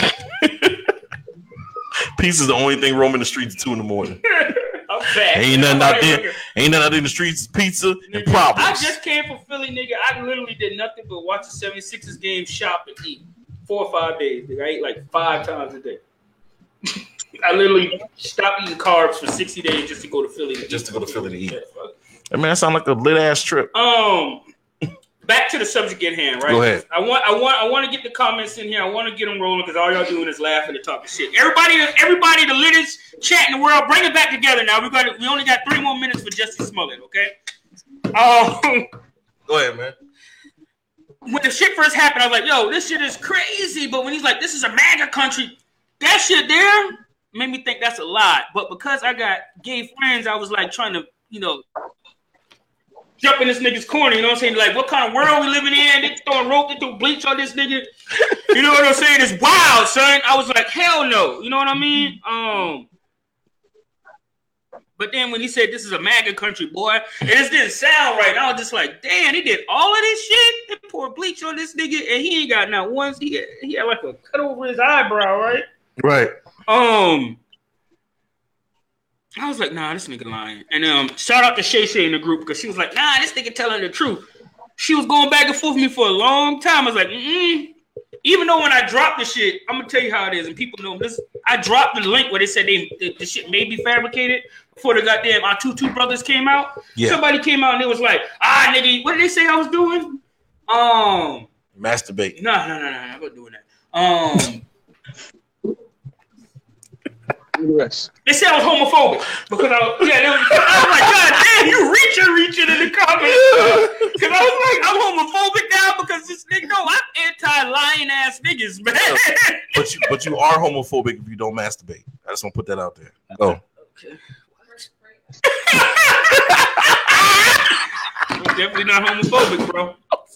Pizza's the only thing roaming the streets at two in the morning. I'm back. Ain't nothing out there. Ain't nothing out there in the streets. Pizza and problems. I just came from Philly, nigga. I literally did nothing but watch the seventy-sixers game, shop, and eat. Four or five days. Nigga. I ate like five times a day. I literally stopped eating carbs for sixty days just to go to Philly. To just to go to Philly to eat. I mean, that sounds like a lit ass trip. Um, back to the subject at hand, right? Go ahead. I want, I want, I want to get the comments in here. I want to get them rolling because all y'all doing is laughing and talking shit. Everybody, everybody, the littest chat in the world, bring it back together now. We got, we only got three more minutes for Jesse Smollett, okay? Um, go ahead, man. When the shit first happened, I was like, yo, this shit is crazy. But when he's like, this is a MAGA country, that shit there made me think that's a lie. But because I got gay friends, I was like trying to, you know, jump in this nigga's corner. You know what I'm saying? Like, what kind of world we living in? They throwing rope, they throw bleach on this nigga. You know what I'm saying? It's wild, son. I was like, hell no. You know what I mean? Um, But then when he said this is a MAGA country, boy, it just didn't sound right. And I was just like, damn, he did all of this shit. They poured bleach on this nigga, and he ain't got not once. He had, he had like a cut over his eyebrow, right? Right. Um, I was like, nah, this nigga lying. And um, shout out to Shay Shay in the group because she was like, nah, this nigga telling the truth. She was going back and forth with me for a long time. I was like, mm-mm. Even though when I dropped the shit, I'm gonna tell you how it is, and people know this. I dropped the link where they said they the, the shit may be fabricated before the goddamn our two two brothers came out. Yeah. Somebody came out and it was like, ah, nigga, what did they say I was doing? Um, masturbate. No, no, no, no, I'm not doing that. Um. Yes. They said I was homophobic because I was, yeah, they was, I was like, God damn, you reaching, reaching in the comments. Because I was like, I'm homophobic now because this nigga, no, I'm anti-lying ass niggas, man. But you, but you are homophobic if you don't masturbate. I just want to put that out there. Go. Okay. I'm definitely not homophobic, bro.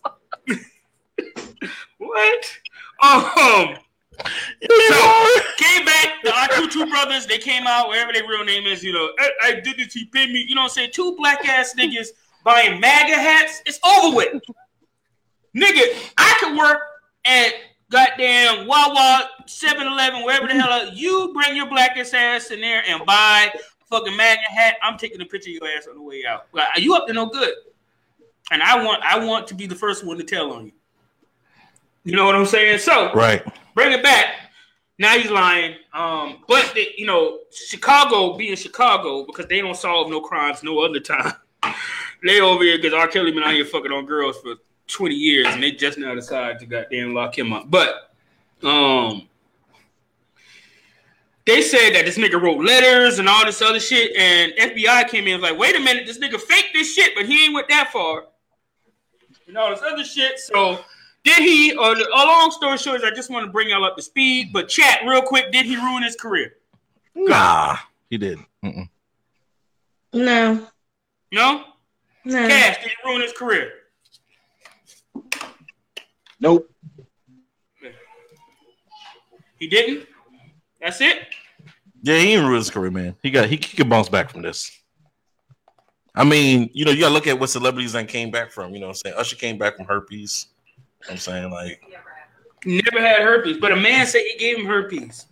What? Um. So came back, the our two two brothers, they came out, wherever their real name is, you know, identity pin me, you know what I'm saying? Two black ass niggas buying MAGA hats, it's over with. Nigga, I could work at goddamn Wawa, seven eleven, wherever the hell, you bring your black ass in there and buy a fucking MAGA hat, I'm taking a picture of your ass on the way out. Like, you up to no good. And I want I want to be the first one to tell on you. You know what I'm saying? So, right. Bring it back. Now he's lying. Um, but they, you know, Chicago being Chicago because they don't solve no crimes no other time. They over here because R. Kelly been out here fucking on girls for twenty years, and they just now decided to goddamn lock him up. But um, they said that this nigga wrote letters and all this other shit, and F B I came in and was like, wait a minute, this nigga faked this shit, but he ain't went that far. And all this other shit. So did he, or the, a long story short is I just want to bring y'all up to speed, but chat real quick, did he ruin his career? Nah, he did. Mm-mm. No. No? No. Cash, did he ruin his career? Nope. He didn't? That's it? Yeah, he didn't ruin his career, man. He got he, he could bounce back from this. I mean, you know, you gotta look at what celebrities that came back from. You know what I'm saying? Usher came back from herpes. You know what I'm saying, like, never had herpes, but a man said he gave him herpes.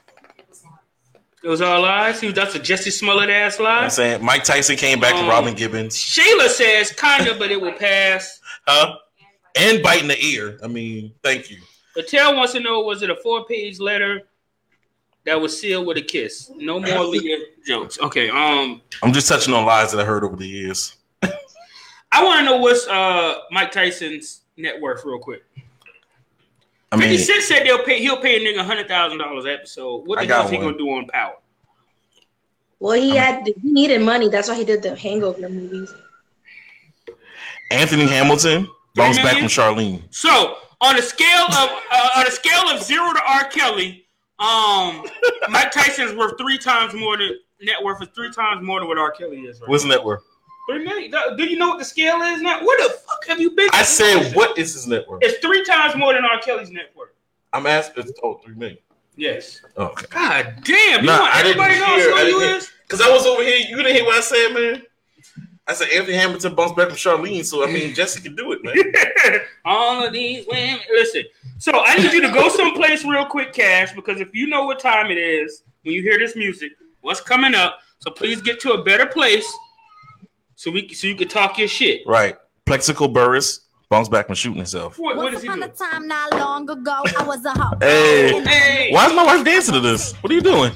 It was all lies. He was that's a Jesse Smollett ass lie. You know what I'm saying Mike Tyson came back um, from Robin Gibbons. Sheila says kinda, but it will pass. Huh? And biting the ear. I mean, thank you. Patel wants to know, was it a four-page letter that was sealed with a kiss? No more Leah jokes. Okay. Um, I'm just touching on lies that I heard over the years. I want to know what's uh Mike Tyson's net worth, real quick. I mean, fifty Cent said they'll pay. He'll pay a nigga hundred thousand dollars episode. What the hell is he gonna do on Power? Well, he had he needed money. That's why he did the Hangover movies. Anthony Hamilton bounced back from Charlene. So on a scale of uh, on a scale of zero to R. Kelly, um, Mike Tyson's worth three times more than net worth is three times more than what R. Kelly is. Right What's net worth? Three million. Do you know what the scale is now? What the fuck have you been? I said, what is his net worth? It's three times more than R. Kelly's net worth. I'm asking. Oh, three million. Yes. Oh, okay. God damn. You Nah, want I didn't everybody knows hear. who I you didn't is? Because I was over here. You didn't hear what I said, man. I said Anthony Hamilton bounced back from Charlene, so I mean Jesse can do it, man. All of these women. Listen. So I need you to go someplace real quick, Cash, because if you know what time it is when you hear this music, what's coming up. So please get to a better place. So we so you can talk your shit. Right. Plexico Burris bounced back from shooting himself. What, what is he doing? A time not long ago, I was a hoe. Hey. Hey. Why is my wife dancing to this? What are you doing?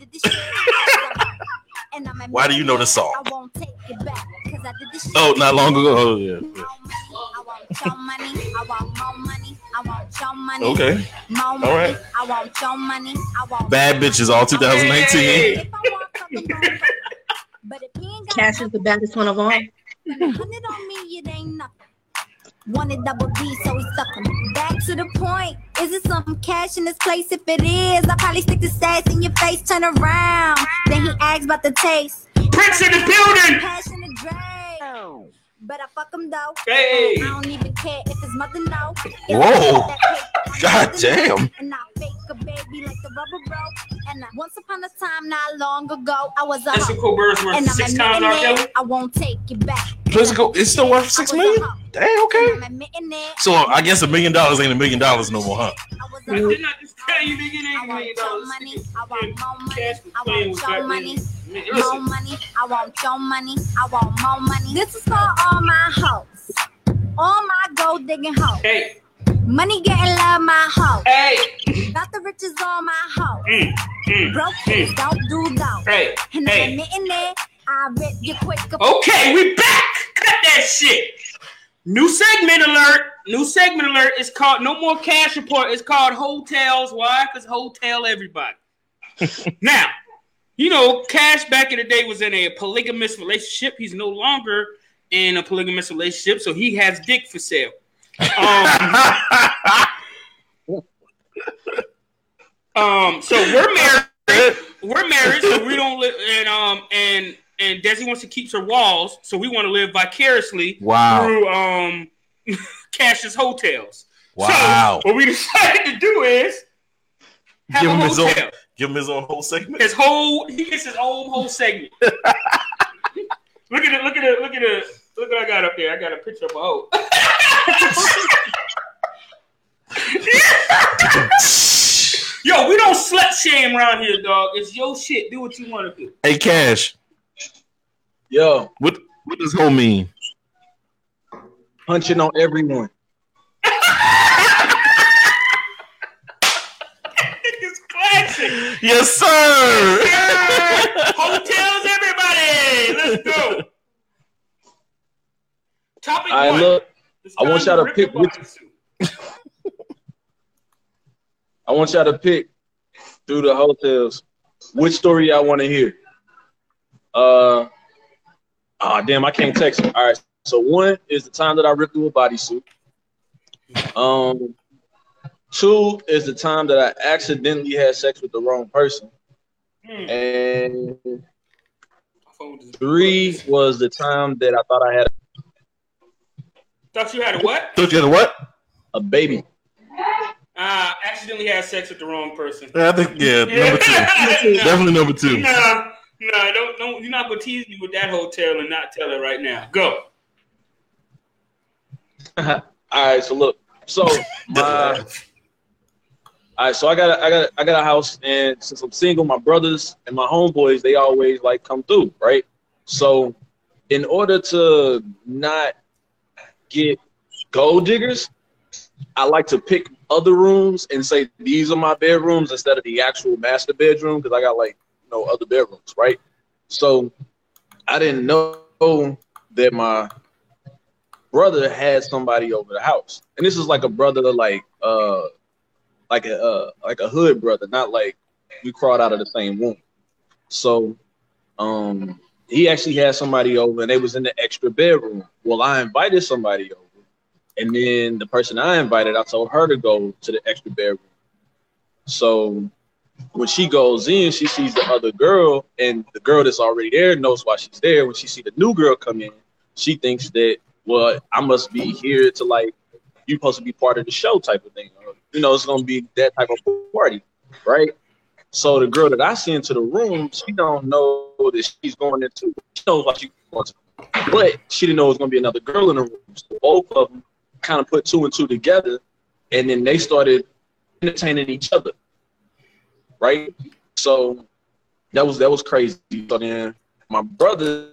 Why do you know the song? I won't take it back. I did this Oh, not long ago. Oh, yeah. I want your money. I want more money. I want your money. Okay. More All money. right. I want your money. I want Bad bitches all twenty nineteen. Hey. But if he ain't got Cash is the baddest one of all. hundred on me, it ain't nothing. Wanted double D, so he stuck him. Back to the point. Is it some cash in this place? If it is, I probably stick the stats in your face. Turn around. Then he asks about the taste. Prince in the building. Cash in the grave. But I fuck him though. Hey. I don't even care if his mother know. Whoa. God damn. And I fake a baby like the rubber bro. And I, once upon a time, not long ago, I was a That's a hoe. cool Burris worth And I'm six times R. admitting Kelly. it, I won't take it back. Plexico, it's still worth six million? Dang, okay. I'm admitting it. So I guess a million dollars ain't a million dollars no more, huh? I was a I hoe. did not just tell you, nigga, it I ain't a want million your dollars. money. I want more money. Cash was I playing want with your goddamn- money. Man, More listen. money. I want your money. I want more money. This is for all my hoes. All my gold digging hoes. Hey, Money getting love, my hoe. hey, Got the riches on my hoe. mm, mm, Broke kids don't do though. hey, And I'm hey. admitting it. I rip you quick. Okay, we back. Cut that shit. New segment alert. New segment alert. It's called No More Cash Report. It's called Hotels. Why? Because hotel everybody. Now, you know, Cash back in the day was in a polygamous relationship. He's no longer in a polygamous relationship, so he has dick for sale. Um, um so we're married. We're married, so we don't live. And um, and and Desi wants to keep her walls, so we want to live vicariously Wow. through um Cash's hotels. Wow. So what we decided to do is have Give a him his own hotel. give him his own whole segment. His whole he gets his own whole segment. Look at it, look at it, look at it, look what I got up there. I got a picture of a hoe. Yo, we don't slut shame around here, dog. It's your shit. Do what you want to do. Hey Cash, Yo, what what does whole mean? punching on everyone. It's classic. Yes, sir. Hotels, everybody. Let's go. Topic I one. look. I want y'all to pick which. I want y'all to pick through the hotels which story y'all want to hear. Uh, oh damn, I can't text it. All right, so one is the time that I ripped through a bodysuit. Um, two is the time that I accidentally had sex with the wrong person, Hmm. and three was the time that I thought I had Thought you had a what? Thought you had a what? a baby. Uh, accidentally had sex with the wrong person. Yeah, I think yeah, number two. No. Definitely number two. No, no, don't, don't. You're not gonna tease me with that hotel and not tell it right now. Go. All right, so look, so my, all right, so I got, a, I got, a, I got a house, and since I'm single, my brothers and my homeboys, they always like come through, right? So, in order to not get gold diggers, I like to pick other rooms and say these are my bedrooms instead of the actual master bedroom because I got like you know other bedrooms, right? So, I didn't know that my brother had somebody over the house, and this is like a brother like uh like a uh, like a hood brother, not like we crawled out of the same womb. So um he actually had somebody over, and they was in the extra bedroom. Well, I invited somebody over, and then the person I invited, I told her to go to the extra bedroom. So when she goes in, she sees the other girl, and the girl that's already there knows why she's there. When she see the new girl come in, she thinks that, well, I must be here to like, you supposed to be part of the show type of thing. Or, you know, it's going to be that type of party, right? So the girl that I sent to the room, she don't know that she's going into, she knows what she wants, but she didn't know it was going to be another girl in the room. So both of them kind of put two and two together, and then they started entertaining each other, right? So that was, that was crazy. So then my brother,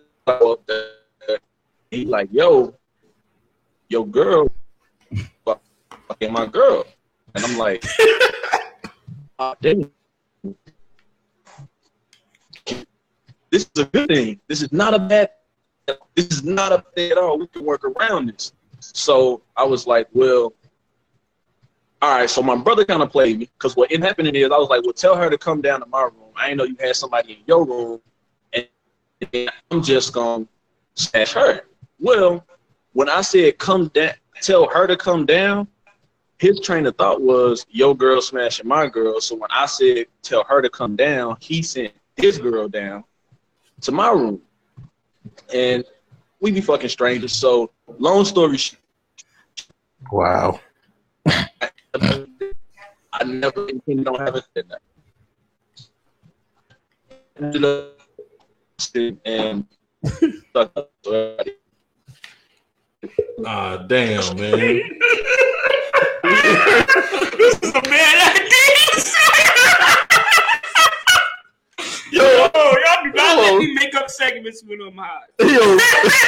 he like, yo, your girl, fucking my girl. And I'm like, oh, damn. This is a good thing. This is not a bad This is not a bad thing at all. We can work around this. So I was like, well, all right. So my brother kind of played me because what ended happening is I was like, well, tell her to come down to my room. I didn't know you had somebody in your room. And I'm just going to smash her. Well, when I said come down, tell her to come down, his train of thought was your girl smashing my girl. So when I said tell her to come down, he sent his girl down to my room. And we be fucking strangers. So long story short. Wow. I, I never intended on having said that. And ah, damn, man. This is a bad idea. Yo, y'all do not let me make up segments when I'm hot. Yo,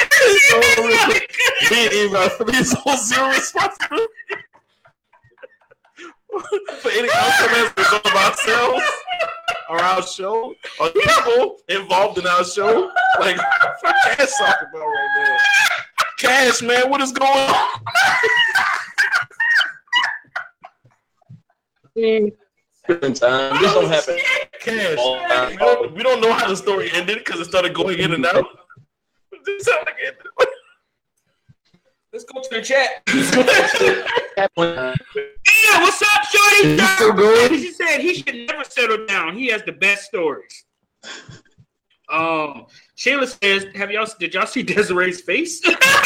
we ain't even so zero responsibility for any outcome as of ourselves or our show or people involved in our show. Like, what Cash talking about right now? Cash, man, what is going on? Different time. This don't happen. Cash, man, we, don't, we don't know how the story ended because it started going in and out. Let's go to the chat. Yeah, what's up, shorty? You still going? She said he should never settle down. He has the best stories. Um, Shayla says, "Have y'all did y'all see Desiree's face?"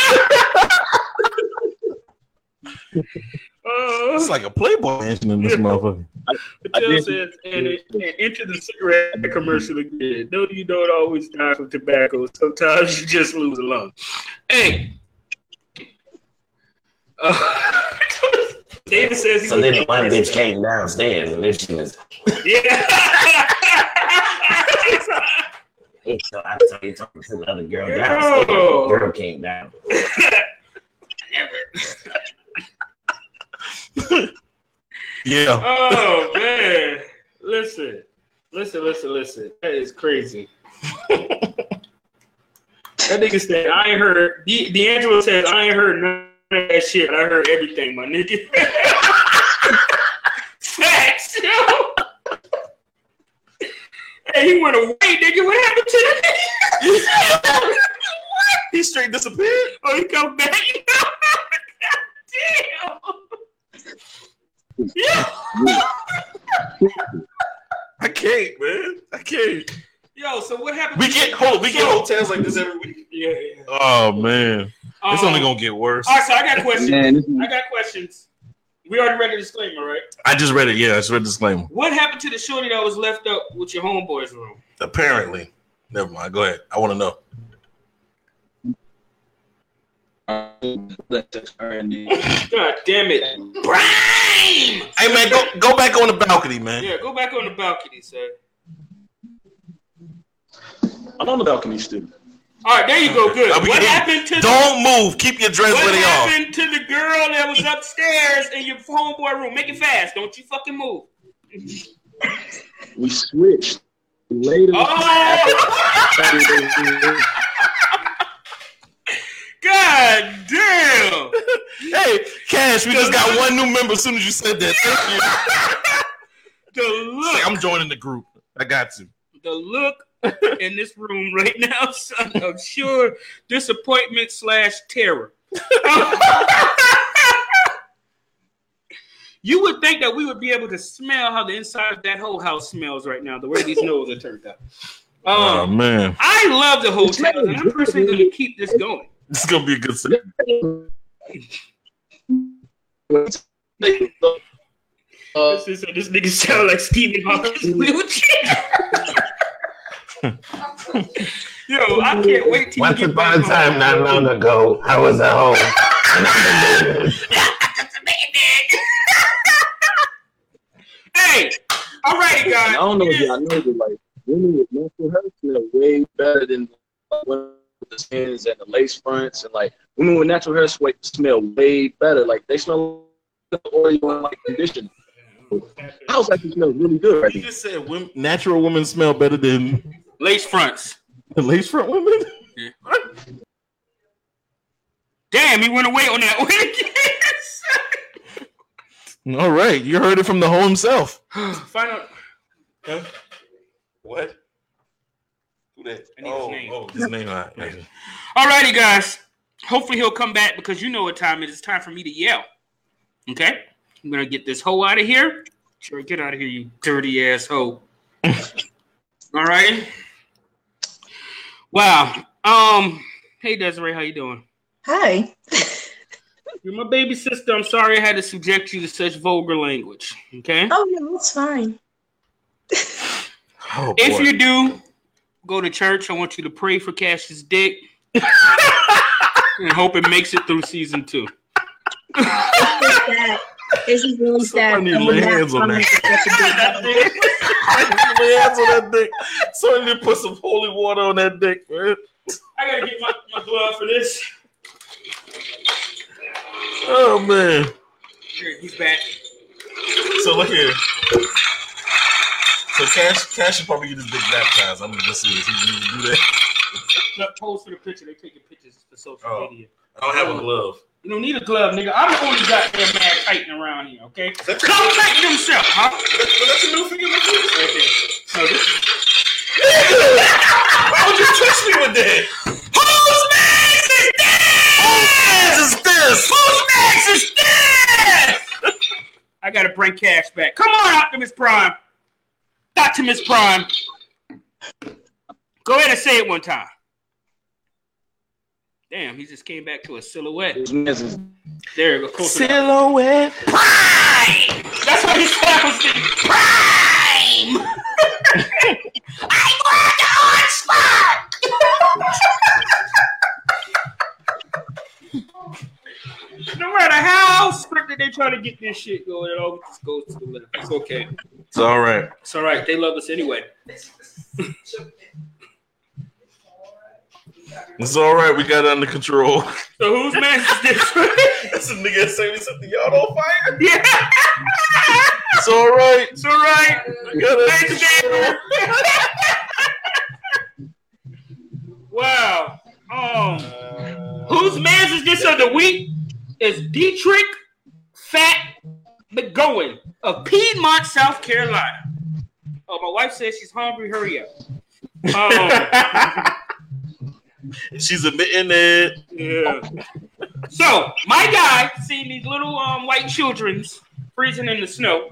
Uh, it's like a Playboy mansion in this motherfucker. Patel says, and, it, and enter the cigarette commercial again. No, you don't always die from tobacco. Sometimes you just lose a lung. Hey. Uh, David says, so then one bitch came downstairs and then she was, yeah. Hey, so I saw you talking to the other girl downstairs. The girl came down. Yeah. Oh man. Listen. Listen, listen, listen. That is crazy. That nigga said, I ain't heard De- D'Angelo says, I ain't heard that shit. I heard everything, my nigga. Facts, yo. Hey, he went away, nigga. What happened to the nigga? He straight disappeared. Oh, he come back. Damn. Yeah. I can't, man. I can't. Yo, so what happened? We get hold. We get hotels like this every week. Yeah, yeah. Oh man, um, it's only gonna get worse. All right, so I got questions. Man. I got questions. We already read the disclaimer, right? I just read it. Yeah, I just read the disclaimer. What happened to the shorty that was left up with your homeboy's room? Apparently, never mind. Go ahead. I want to know. God damn it, Prime! Hey man, go go back on the balcony, man. Yeah, go back on the balcony, sir. I'm on the balcony still. All right, there you go. Good. What what happened to? Don't the, move. Keep your dress what where they are. What happened to the girl that was upstairs in your homeboy room? Make it fast. Don't you fucking move. We switched later. Oh! God damn! Hey, Cash, we just got one new member as soon as you said that. Thank you. The look. I'm joining the group. I got to. The look in this room right now, son, of sure disappointment slash terror. You would think that we would be able to smell how the inside of that whole house smells right now, the way these noses are turned up. Um, Oh man, I love the hotel, and I'm personally going to keep this going. this is gonna be a good segment. Uh, this, is, this nigga sound like Stephen Hawking's wheelchair. Yo, I can't wait till Once you get upon a back time, home. not long ago, I was at home. And Hey, all right, guys. I don't know if y'all know, but like women with natural hair smell way better than women with the skins and the lace fronts, and like women with natural hair sweat smell way better. Like they smell like oil and like conditioner. House actually smells really good right You now. just said women, natural women smell better than Lace fronts. the lace front women. Damn, he went away on that one again. All right, you heard it from the hoe himself. Find out. Huh? What? Who that? I need oh, his name. oh, his name. All right. All righty, guys. Hopefully he'll come back because you know what time it is. It's time for me to yell. Okay? I'm going to get this hoe out of here. Sure, get out of here, you dirty ass hoe. All righty. Wow. Um. Hey, Desiree, how you doing? Hi. You're my baby sister. I'm sorry I had to subject you to such vulgar language. Okay? Oh, no, it's fine. Oh, If boy. you do go to church, I want you to pray for Cash's dick and hope it makes it through season two. It's just really sad. I need to lay hands on that. I need to lay hands on that dick. So I need to put some holy water on that dick, man. I gotta get my, my glove for this. Oh man. Here, he's back. So look here. So Cash, Cash should probably get his dick baptized. I'm just serious. He need to do that. Look, pose for the picture. They taking pictures for social Oh. media. I don't have a glove. You don't need a glove, nigga. I'm the only goddamn man tighten around here, okay? Come tighten himself, huh? That's a new thing in my face. Right there. No, this is... Why would you touch me with that? Whose man is this? Whose is this? Whose man is this? I gotta bring Cash back. Come on, Optimus Prime. Optimus Prime. Go ahead and say it one time. Damn, he just came back to a silhouette. There you go. Closer Silhouette. Prime! That's what he sounds like. Prime! I want the hot spot! No matter how scripted they try to get this shit going, it always just goes to the left. It's okay. It's all right. It's all right. They love us anyway. It's all right. We got it under control. So whose man is this? That's a nigga saying something y'all on fire. Yeah. It's all right. It's all right. We got it. Wow. Um, whose man is this of the week? is Dietrich Fat McGowan of Piedmont, South Carolina. Oh, my wife says she's hungry. Hurry up. Um, She's admitting it. Yeah. So my guy seen these little um, white childrens freezing in the snow,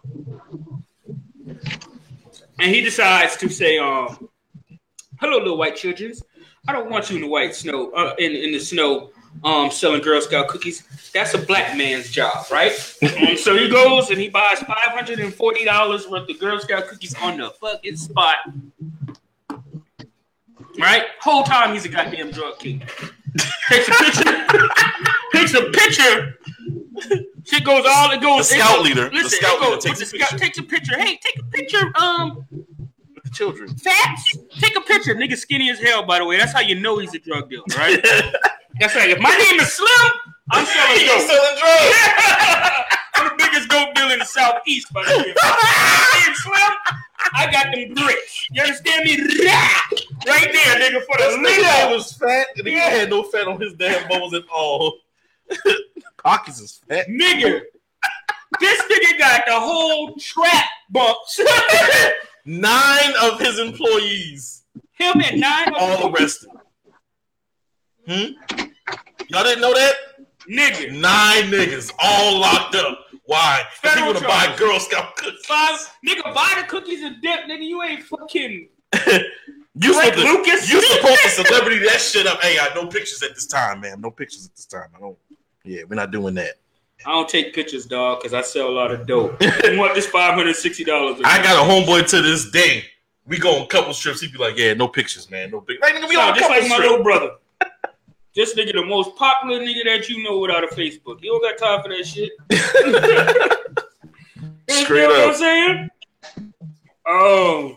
and he decides to say, um, "Hello, little white childrens. I don't want you in the white snow, uh, in in the snow, um, selling Girl Scout cookies. That's a black man's job, right?" um, so he goes and he buys five hundred and forty dollars worth of Girl Scout cookies on the fucking spot. Right? Whole time he's a goddamn drug king. Takes a picture. takes a picture. Shit goes all it goes. The scout goes, leader. Listen, the scout goes, leader takes the a scout picture. takes a picture. Hey, take a picture. Um, with the children. Fats. Take a picture. Nigga skinny as hell, by the way. That's how you know he's a drug dealer, right? That's right. If my name is Slim, I'm selling dope. selling drugs. I'm the biggest dope dealer in the Southeast, by the way. If my name's Slim, I got them bricks. You understand me? Right there, nigga, for the This nigga lingo. was fat, and he had no fat on his damn balls at all. Pockets is fat. Nigga, this nigga got the whole trap bumps. Nine of his employees. Him and nine all arrested. Hmm? Y'all didn't know that? Nigga. Nine niggas all locked up. Why? Because he Federal would buy charges. Girl Scout cookies. Five, nigga, buy the cookies and dip, nigga. You ain't fucking. You Like supposed to, Lucas? you supposed to celebrity that shit up. Hey, I no pictures at this time, man. No pictures at this time. I don't. Yeah, we're not doing that. I don't take pictures, dog, because I sell a lot of dope. You want this five hundred sixty dollars? I got a homeboy to this day. We go on couple trips. He'd be like, "Yeah, no pictures, man. No pictures." Like, nigga, we No, on a just couple like my trip. little brother. This nigga, the most popular nigga that you know without a Facebook. You don't got time for that shit. Straight you know what up. I'm saying? Oh.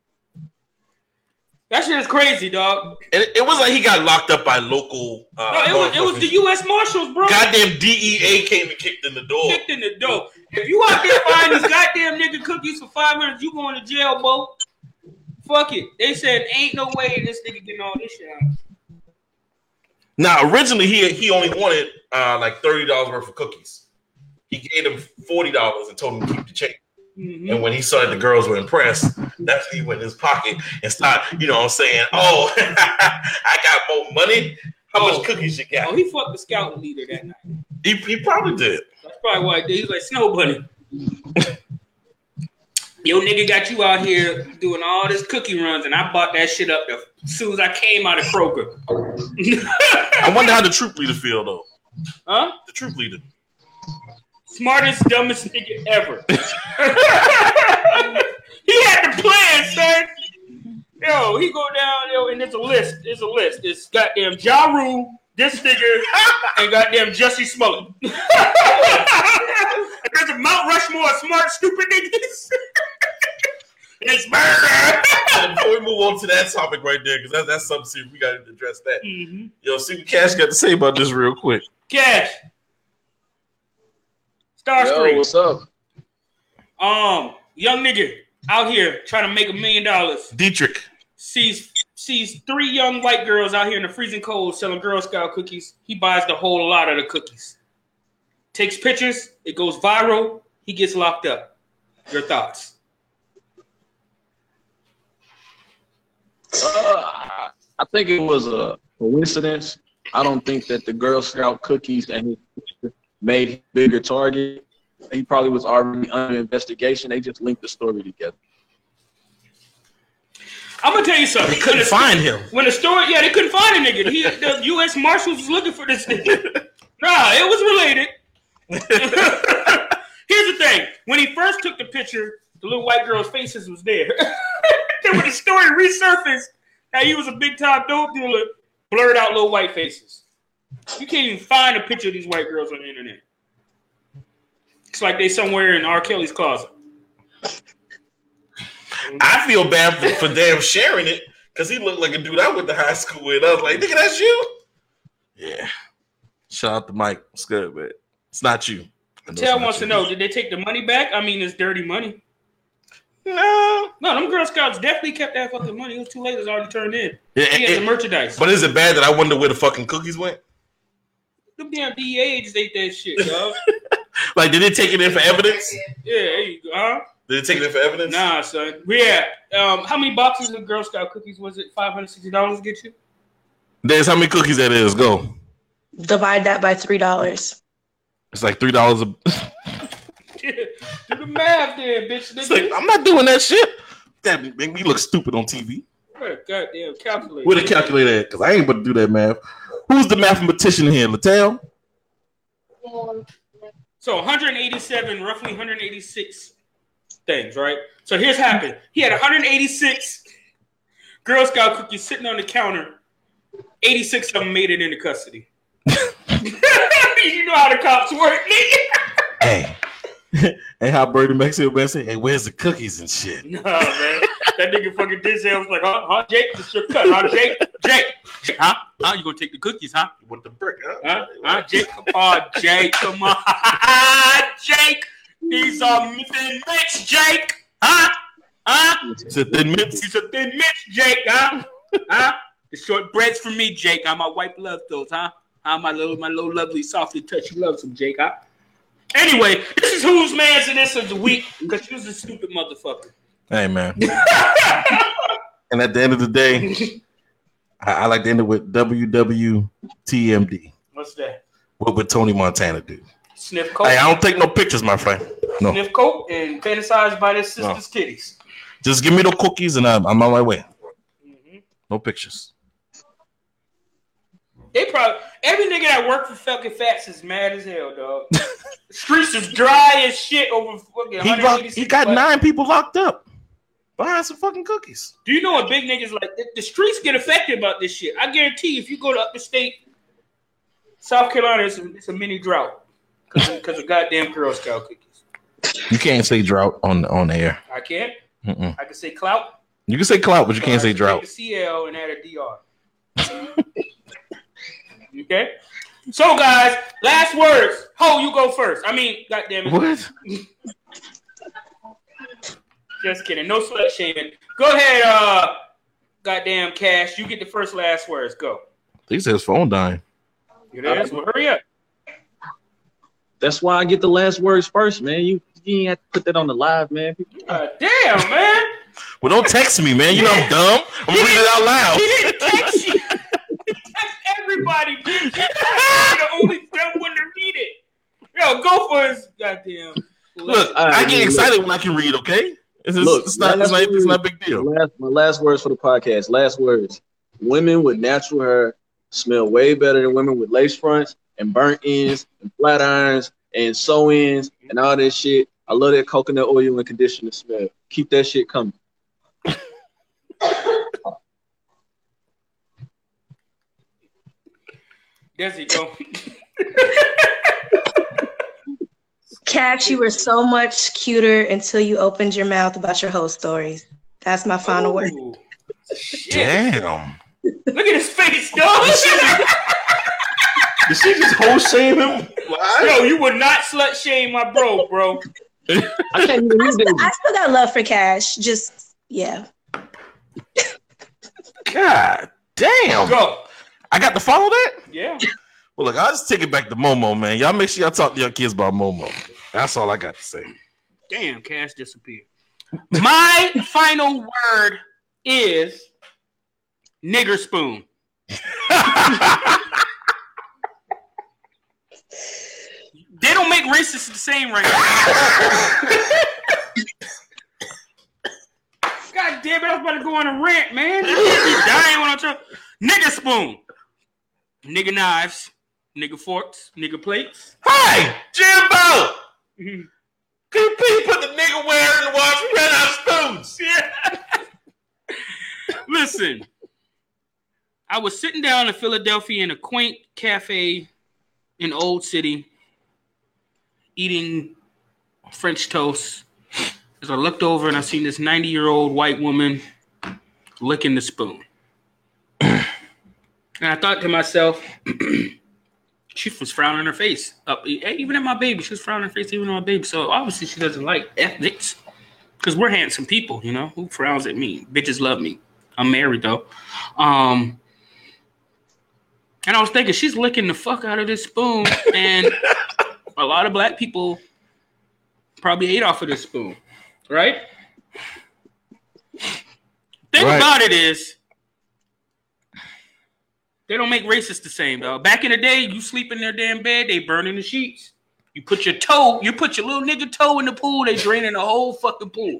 That shit is crazy, dog. It, it was like he got locked up by local. Uh, No, it was, it was the U S Marshals, bro. Goddamn D E A came and kicked in the door. Kicked in the door. If you out there buying these goddamn nigga cookies for five hundred, you going to jail, bro. Fuck it. They said ain't no way this nigga getting all this shit out. Now, originally he he only wanted uh, like thirty dollars worth of cookies. He gave him forty dollars and told him to keep the change. Mm-hmm. And when he saw that the girls were impressed, that's when he went in his pocket and started, you know what I'm saying, oh, I got more money. How Oh. much cookies you got? Oh, he fucked the scout leader that night. He, he probably did. That's probably why he did. He was like, Snow Bunny. Yo, nigga got you out here doing all this cookie runs, and I bought that shit up the, as soon as I came out of Kroger. I wonder how the troop leader feel, though. Huh? The troop leader. Smartest, dumbest nigga ever. He had the plan, son. Yo, he go down, yo, and it's a list. It's a list. It's goddamn Ja Rule, this nigga, and goddamn Jussie Smollett. And there's a Mount Rushmore of smart, stupid niggas. It's murder. And before we move on to that topic right there, because that's, that's something serious, we got to address that. Mm-hmm. Yo, see what Cash got to say about this real quick. Cash. Starscream. Yo, what's up? Um, young nigga out here trying to make a million dollars. Dietrich. Sees sees three young white girls out here in the freezing cold selling Girl Scout cookies. He buys the whole lot of the cookies. Takes pictures. It goes viral. He gets locked up. Your thoughts? Uh, I think it was a coincidence. I don't think that the Girl Scout cookies and his picture made him a bigger target. He probably was already under investigation. They just linked the story together. I'm gonna tell you something. They couldn't When the- find him. When the story, yeah, they couldn't find a nigga. He, the U S Marshals was looking for this nigga. Nah, it was related. Here's the thing: when he first took the picture, the little white girl's faces was there. Then when the story resurfaced, now he was a big time dope dealer, blurred out little white faces. You can't even find a picture of these white girls on the internet. It's like they somewhere in R. Kelly's closet. I feel bad for, for damn sharing it because he looked like a dude I went to high school with. I was like, nigga, that's you? Yeah. Shout out to Mike. It's good, but it's not you. I know it's Tell not wants you. to know, did they take the money back? I mean, it's dirty money. No. No, them Girl Scouts definitely kept that fucking money. It was too late. It was already turned in. Yeah, He had it- the merchandise. But is it bad that I wonder where the fucking cookies went? Them damn D E A agents ate that shit, dog. Like, did they take it in for evidence? Yeah, there you go. Huh? Did they take it in for evidence? Nah, son. Yeah. Um, how many boxes of Girl Scout cookies was it? Five hundred sixty dollars get you? There's how many cookies that is. Go. Divide that by three dollars. It's like three dollars a. Do the math, there, bitch. It's like, I'm not doing that shit. That make me look stupid on T V. Goddamn calculator. Where the calculator at? Because I ain't about to do that math. Who's the mathematician here, Latel? So one hundred eighty-seven, roughly one hundred eighty-six things, right? So here's happened. He had one hundred eighty-six Girl Scout cookies sitting on the counter. eighty-six of them made it into custody. You know how the cops work, nigga. Hey. And how Birdie Mexico man say, hey, where's the cookies and shit? Nah, man. That nigga fucking Denzel was like, huh, huh, Jake? This your cut, huh, Jake? Jake? Huh? Huh? You gonna take the cookies, huh? With the brick, huh? Huh? Huh, Jake? Oh, Jake, come on. Jake, these are thin mints, Jake. Huh? Huh? It's a thin mints. These are thin mints, Jake, huh? Huh? The short breads for me, Jake. Huh? My wife loves those, huh? Huh? My little, my little lovely, softly touchy loves them, Jake, huh? Anyway, this is whose man's and this of the week because she was a stupid motherfucker. Hey, man. And at the end of the day, I, I like to end it with W W T M D. What's that? What would Tony Montana do? Sniff coke. Hey, I don't take no pictures, my friend. No. Sniff coke and fantasize by their sister's no. titties. Just give me the cookies and I'm, I'm on my way. Mm-hmm. No pictures. They probably every nigga that worked for fucking Fats is mad as hell, dog. The streets is dry as shit over fucking. He, rock, he got bucks. nine people locked up behind some fucking cookies. Do you know what big niggas like? The, the streets get affected about this shit. I guarantee if you go to upper state, South Carolina, it's a, it's a mini drought because of goddamn Girl Scout cookies. You can't say drought on on air. I can't. Mm-mm. I can say clout. You can say clout, but you can't say drought. Take a C L and add a D R. Okay, so guys, last words. Ho, you go first. I mean, goddamn it. What? Just kidding. No slut shaming. Go ahead, uh, goddamn Cash. You get the first last words. Go. He says phone dying. It is. Well, hurry up. That's why I get the last words first, man. You you ain't have to put that on the live, man. Uh, damn, man. Well, don't text me, man. You know I'm dumb. I'm reading it out loud. He didn't text you. Everybody, bitch. You're the only dumb one to read it. Yo, go for his goddamn. Look, right, I get excited look. when I can read. Okay, it's, just, look, it's not, it's not, it's not a big deal. Last, my last words for the podcast. Last words. Women with natural hair smell way better than women with lace fronts and burnt ends and flat irons and sew ins and all that shit. I love that coconut oil and conditioner smell. Keep that shit coming. There you go. Cash, you were so much cuter until you opened your mouth about your whole stories. That's my final Ooh, word. Shit. Damn. Look at his face, dog. Did she just whole shame him? Yo, you would not slut shame my bro, bro. I can't even I still, I still got love for Cash. Just, yeah. God damn. Go. I got to follow that? Yeah. Well, look, I'll just take it back to Momo, man. Y'all make sure y'all talk to your kids about Momo. That's all I got to say. Damn, Cash disappeared. My final word is nigger spoon. They don't make racists the same right now. God damn it, I was about to go on a rant, man. You can't be dying when I'm trying. Nigger spoon. Nigger knives. Nigger forks. Nigger plates. Hey, Jimbo! Mm-hmm. Can you please put the nigger ware in the wash? We ran out of spoons. Yeah. Listen, I was sitting down in Philadelphia in a quaint cafe in Old City eating French toast as I looked over and I seen this ninety-year-old white woman licking the spoon. And I thought to myself, she was frowning her face up. Even at my baby, she was frowning her face even at my baby. So obviously she doesn't like ethnics because we're handsome people, you know? Who frowns at me? Bitches love me. I'm married, though. Um, And I was thinking, she's licking the fuck out of this spoon, and a lot of black people probably ate off of this spoon, right? Thing Right. about it is, they don't make racists the same, though. Back in the day, you sleep in their damn bed, they burning the sheets. You put your toe, you put your little nigga toe in the pool, they draining the whole fucking pool.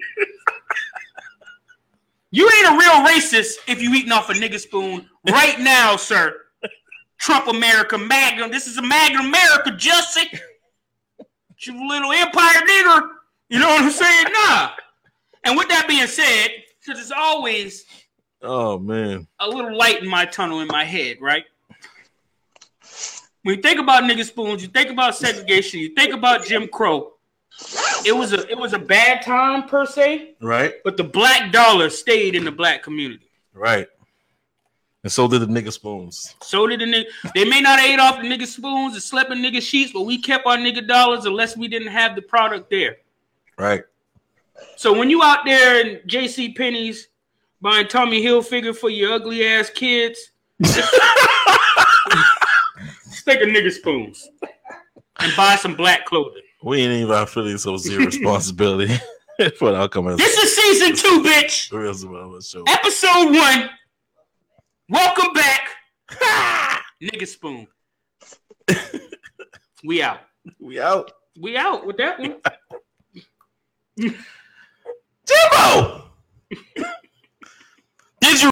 You ain't a real racist if you eating off a nigga spoon right now, sir. Trump America, Magnum. This is a Magnum America, Jussie. You little empire nigger. You know what I'm saying? Nah. And with that being said, because it's always Oh man. a little light in my tunnel in my head, right? When you think about nigga spoons, you think about segregation, you think about Jim Crow. It was a it was a bad time per se, Right. but the black dollar stayed in the black community. Right. And so did the nigga spoons. So did the nigga. They may not have ate off the nigga spoons and slept in nigga sheets, but we kept our nigga dollars unless we didn't have the product there. Right. So when you out there in J C Penney's buying Tommy Hilfiger for your ugly ass kids, just take a nigga spoons and buy some black clothing. We ain't even feeling so zero responsibility for the outcome of This is season two, bitch. the rest of our show. Episode one. Welcome back. Nigga spoon. We out. We out. We out with that one. Jimbo! Did you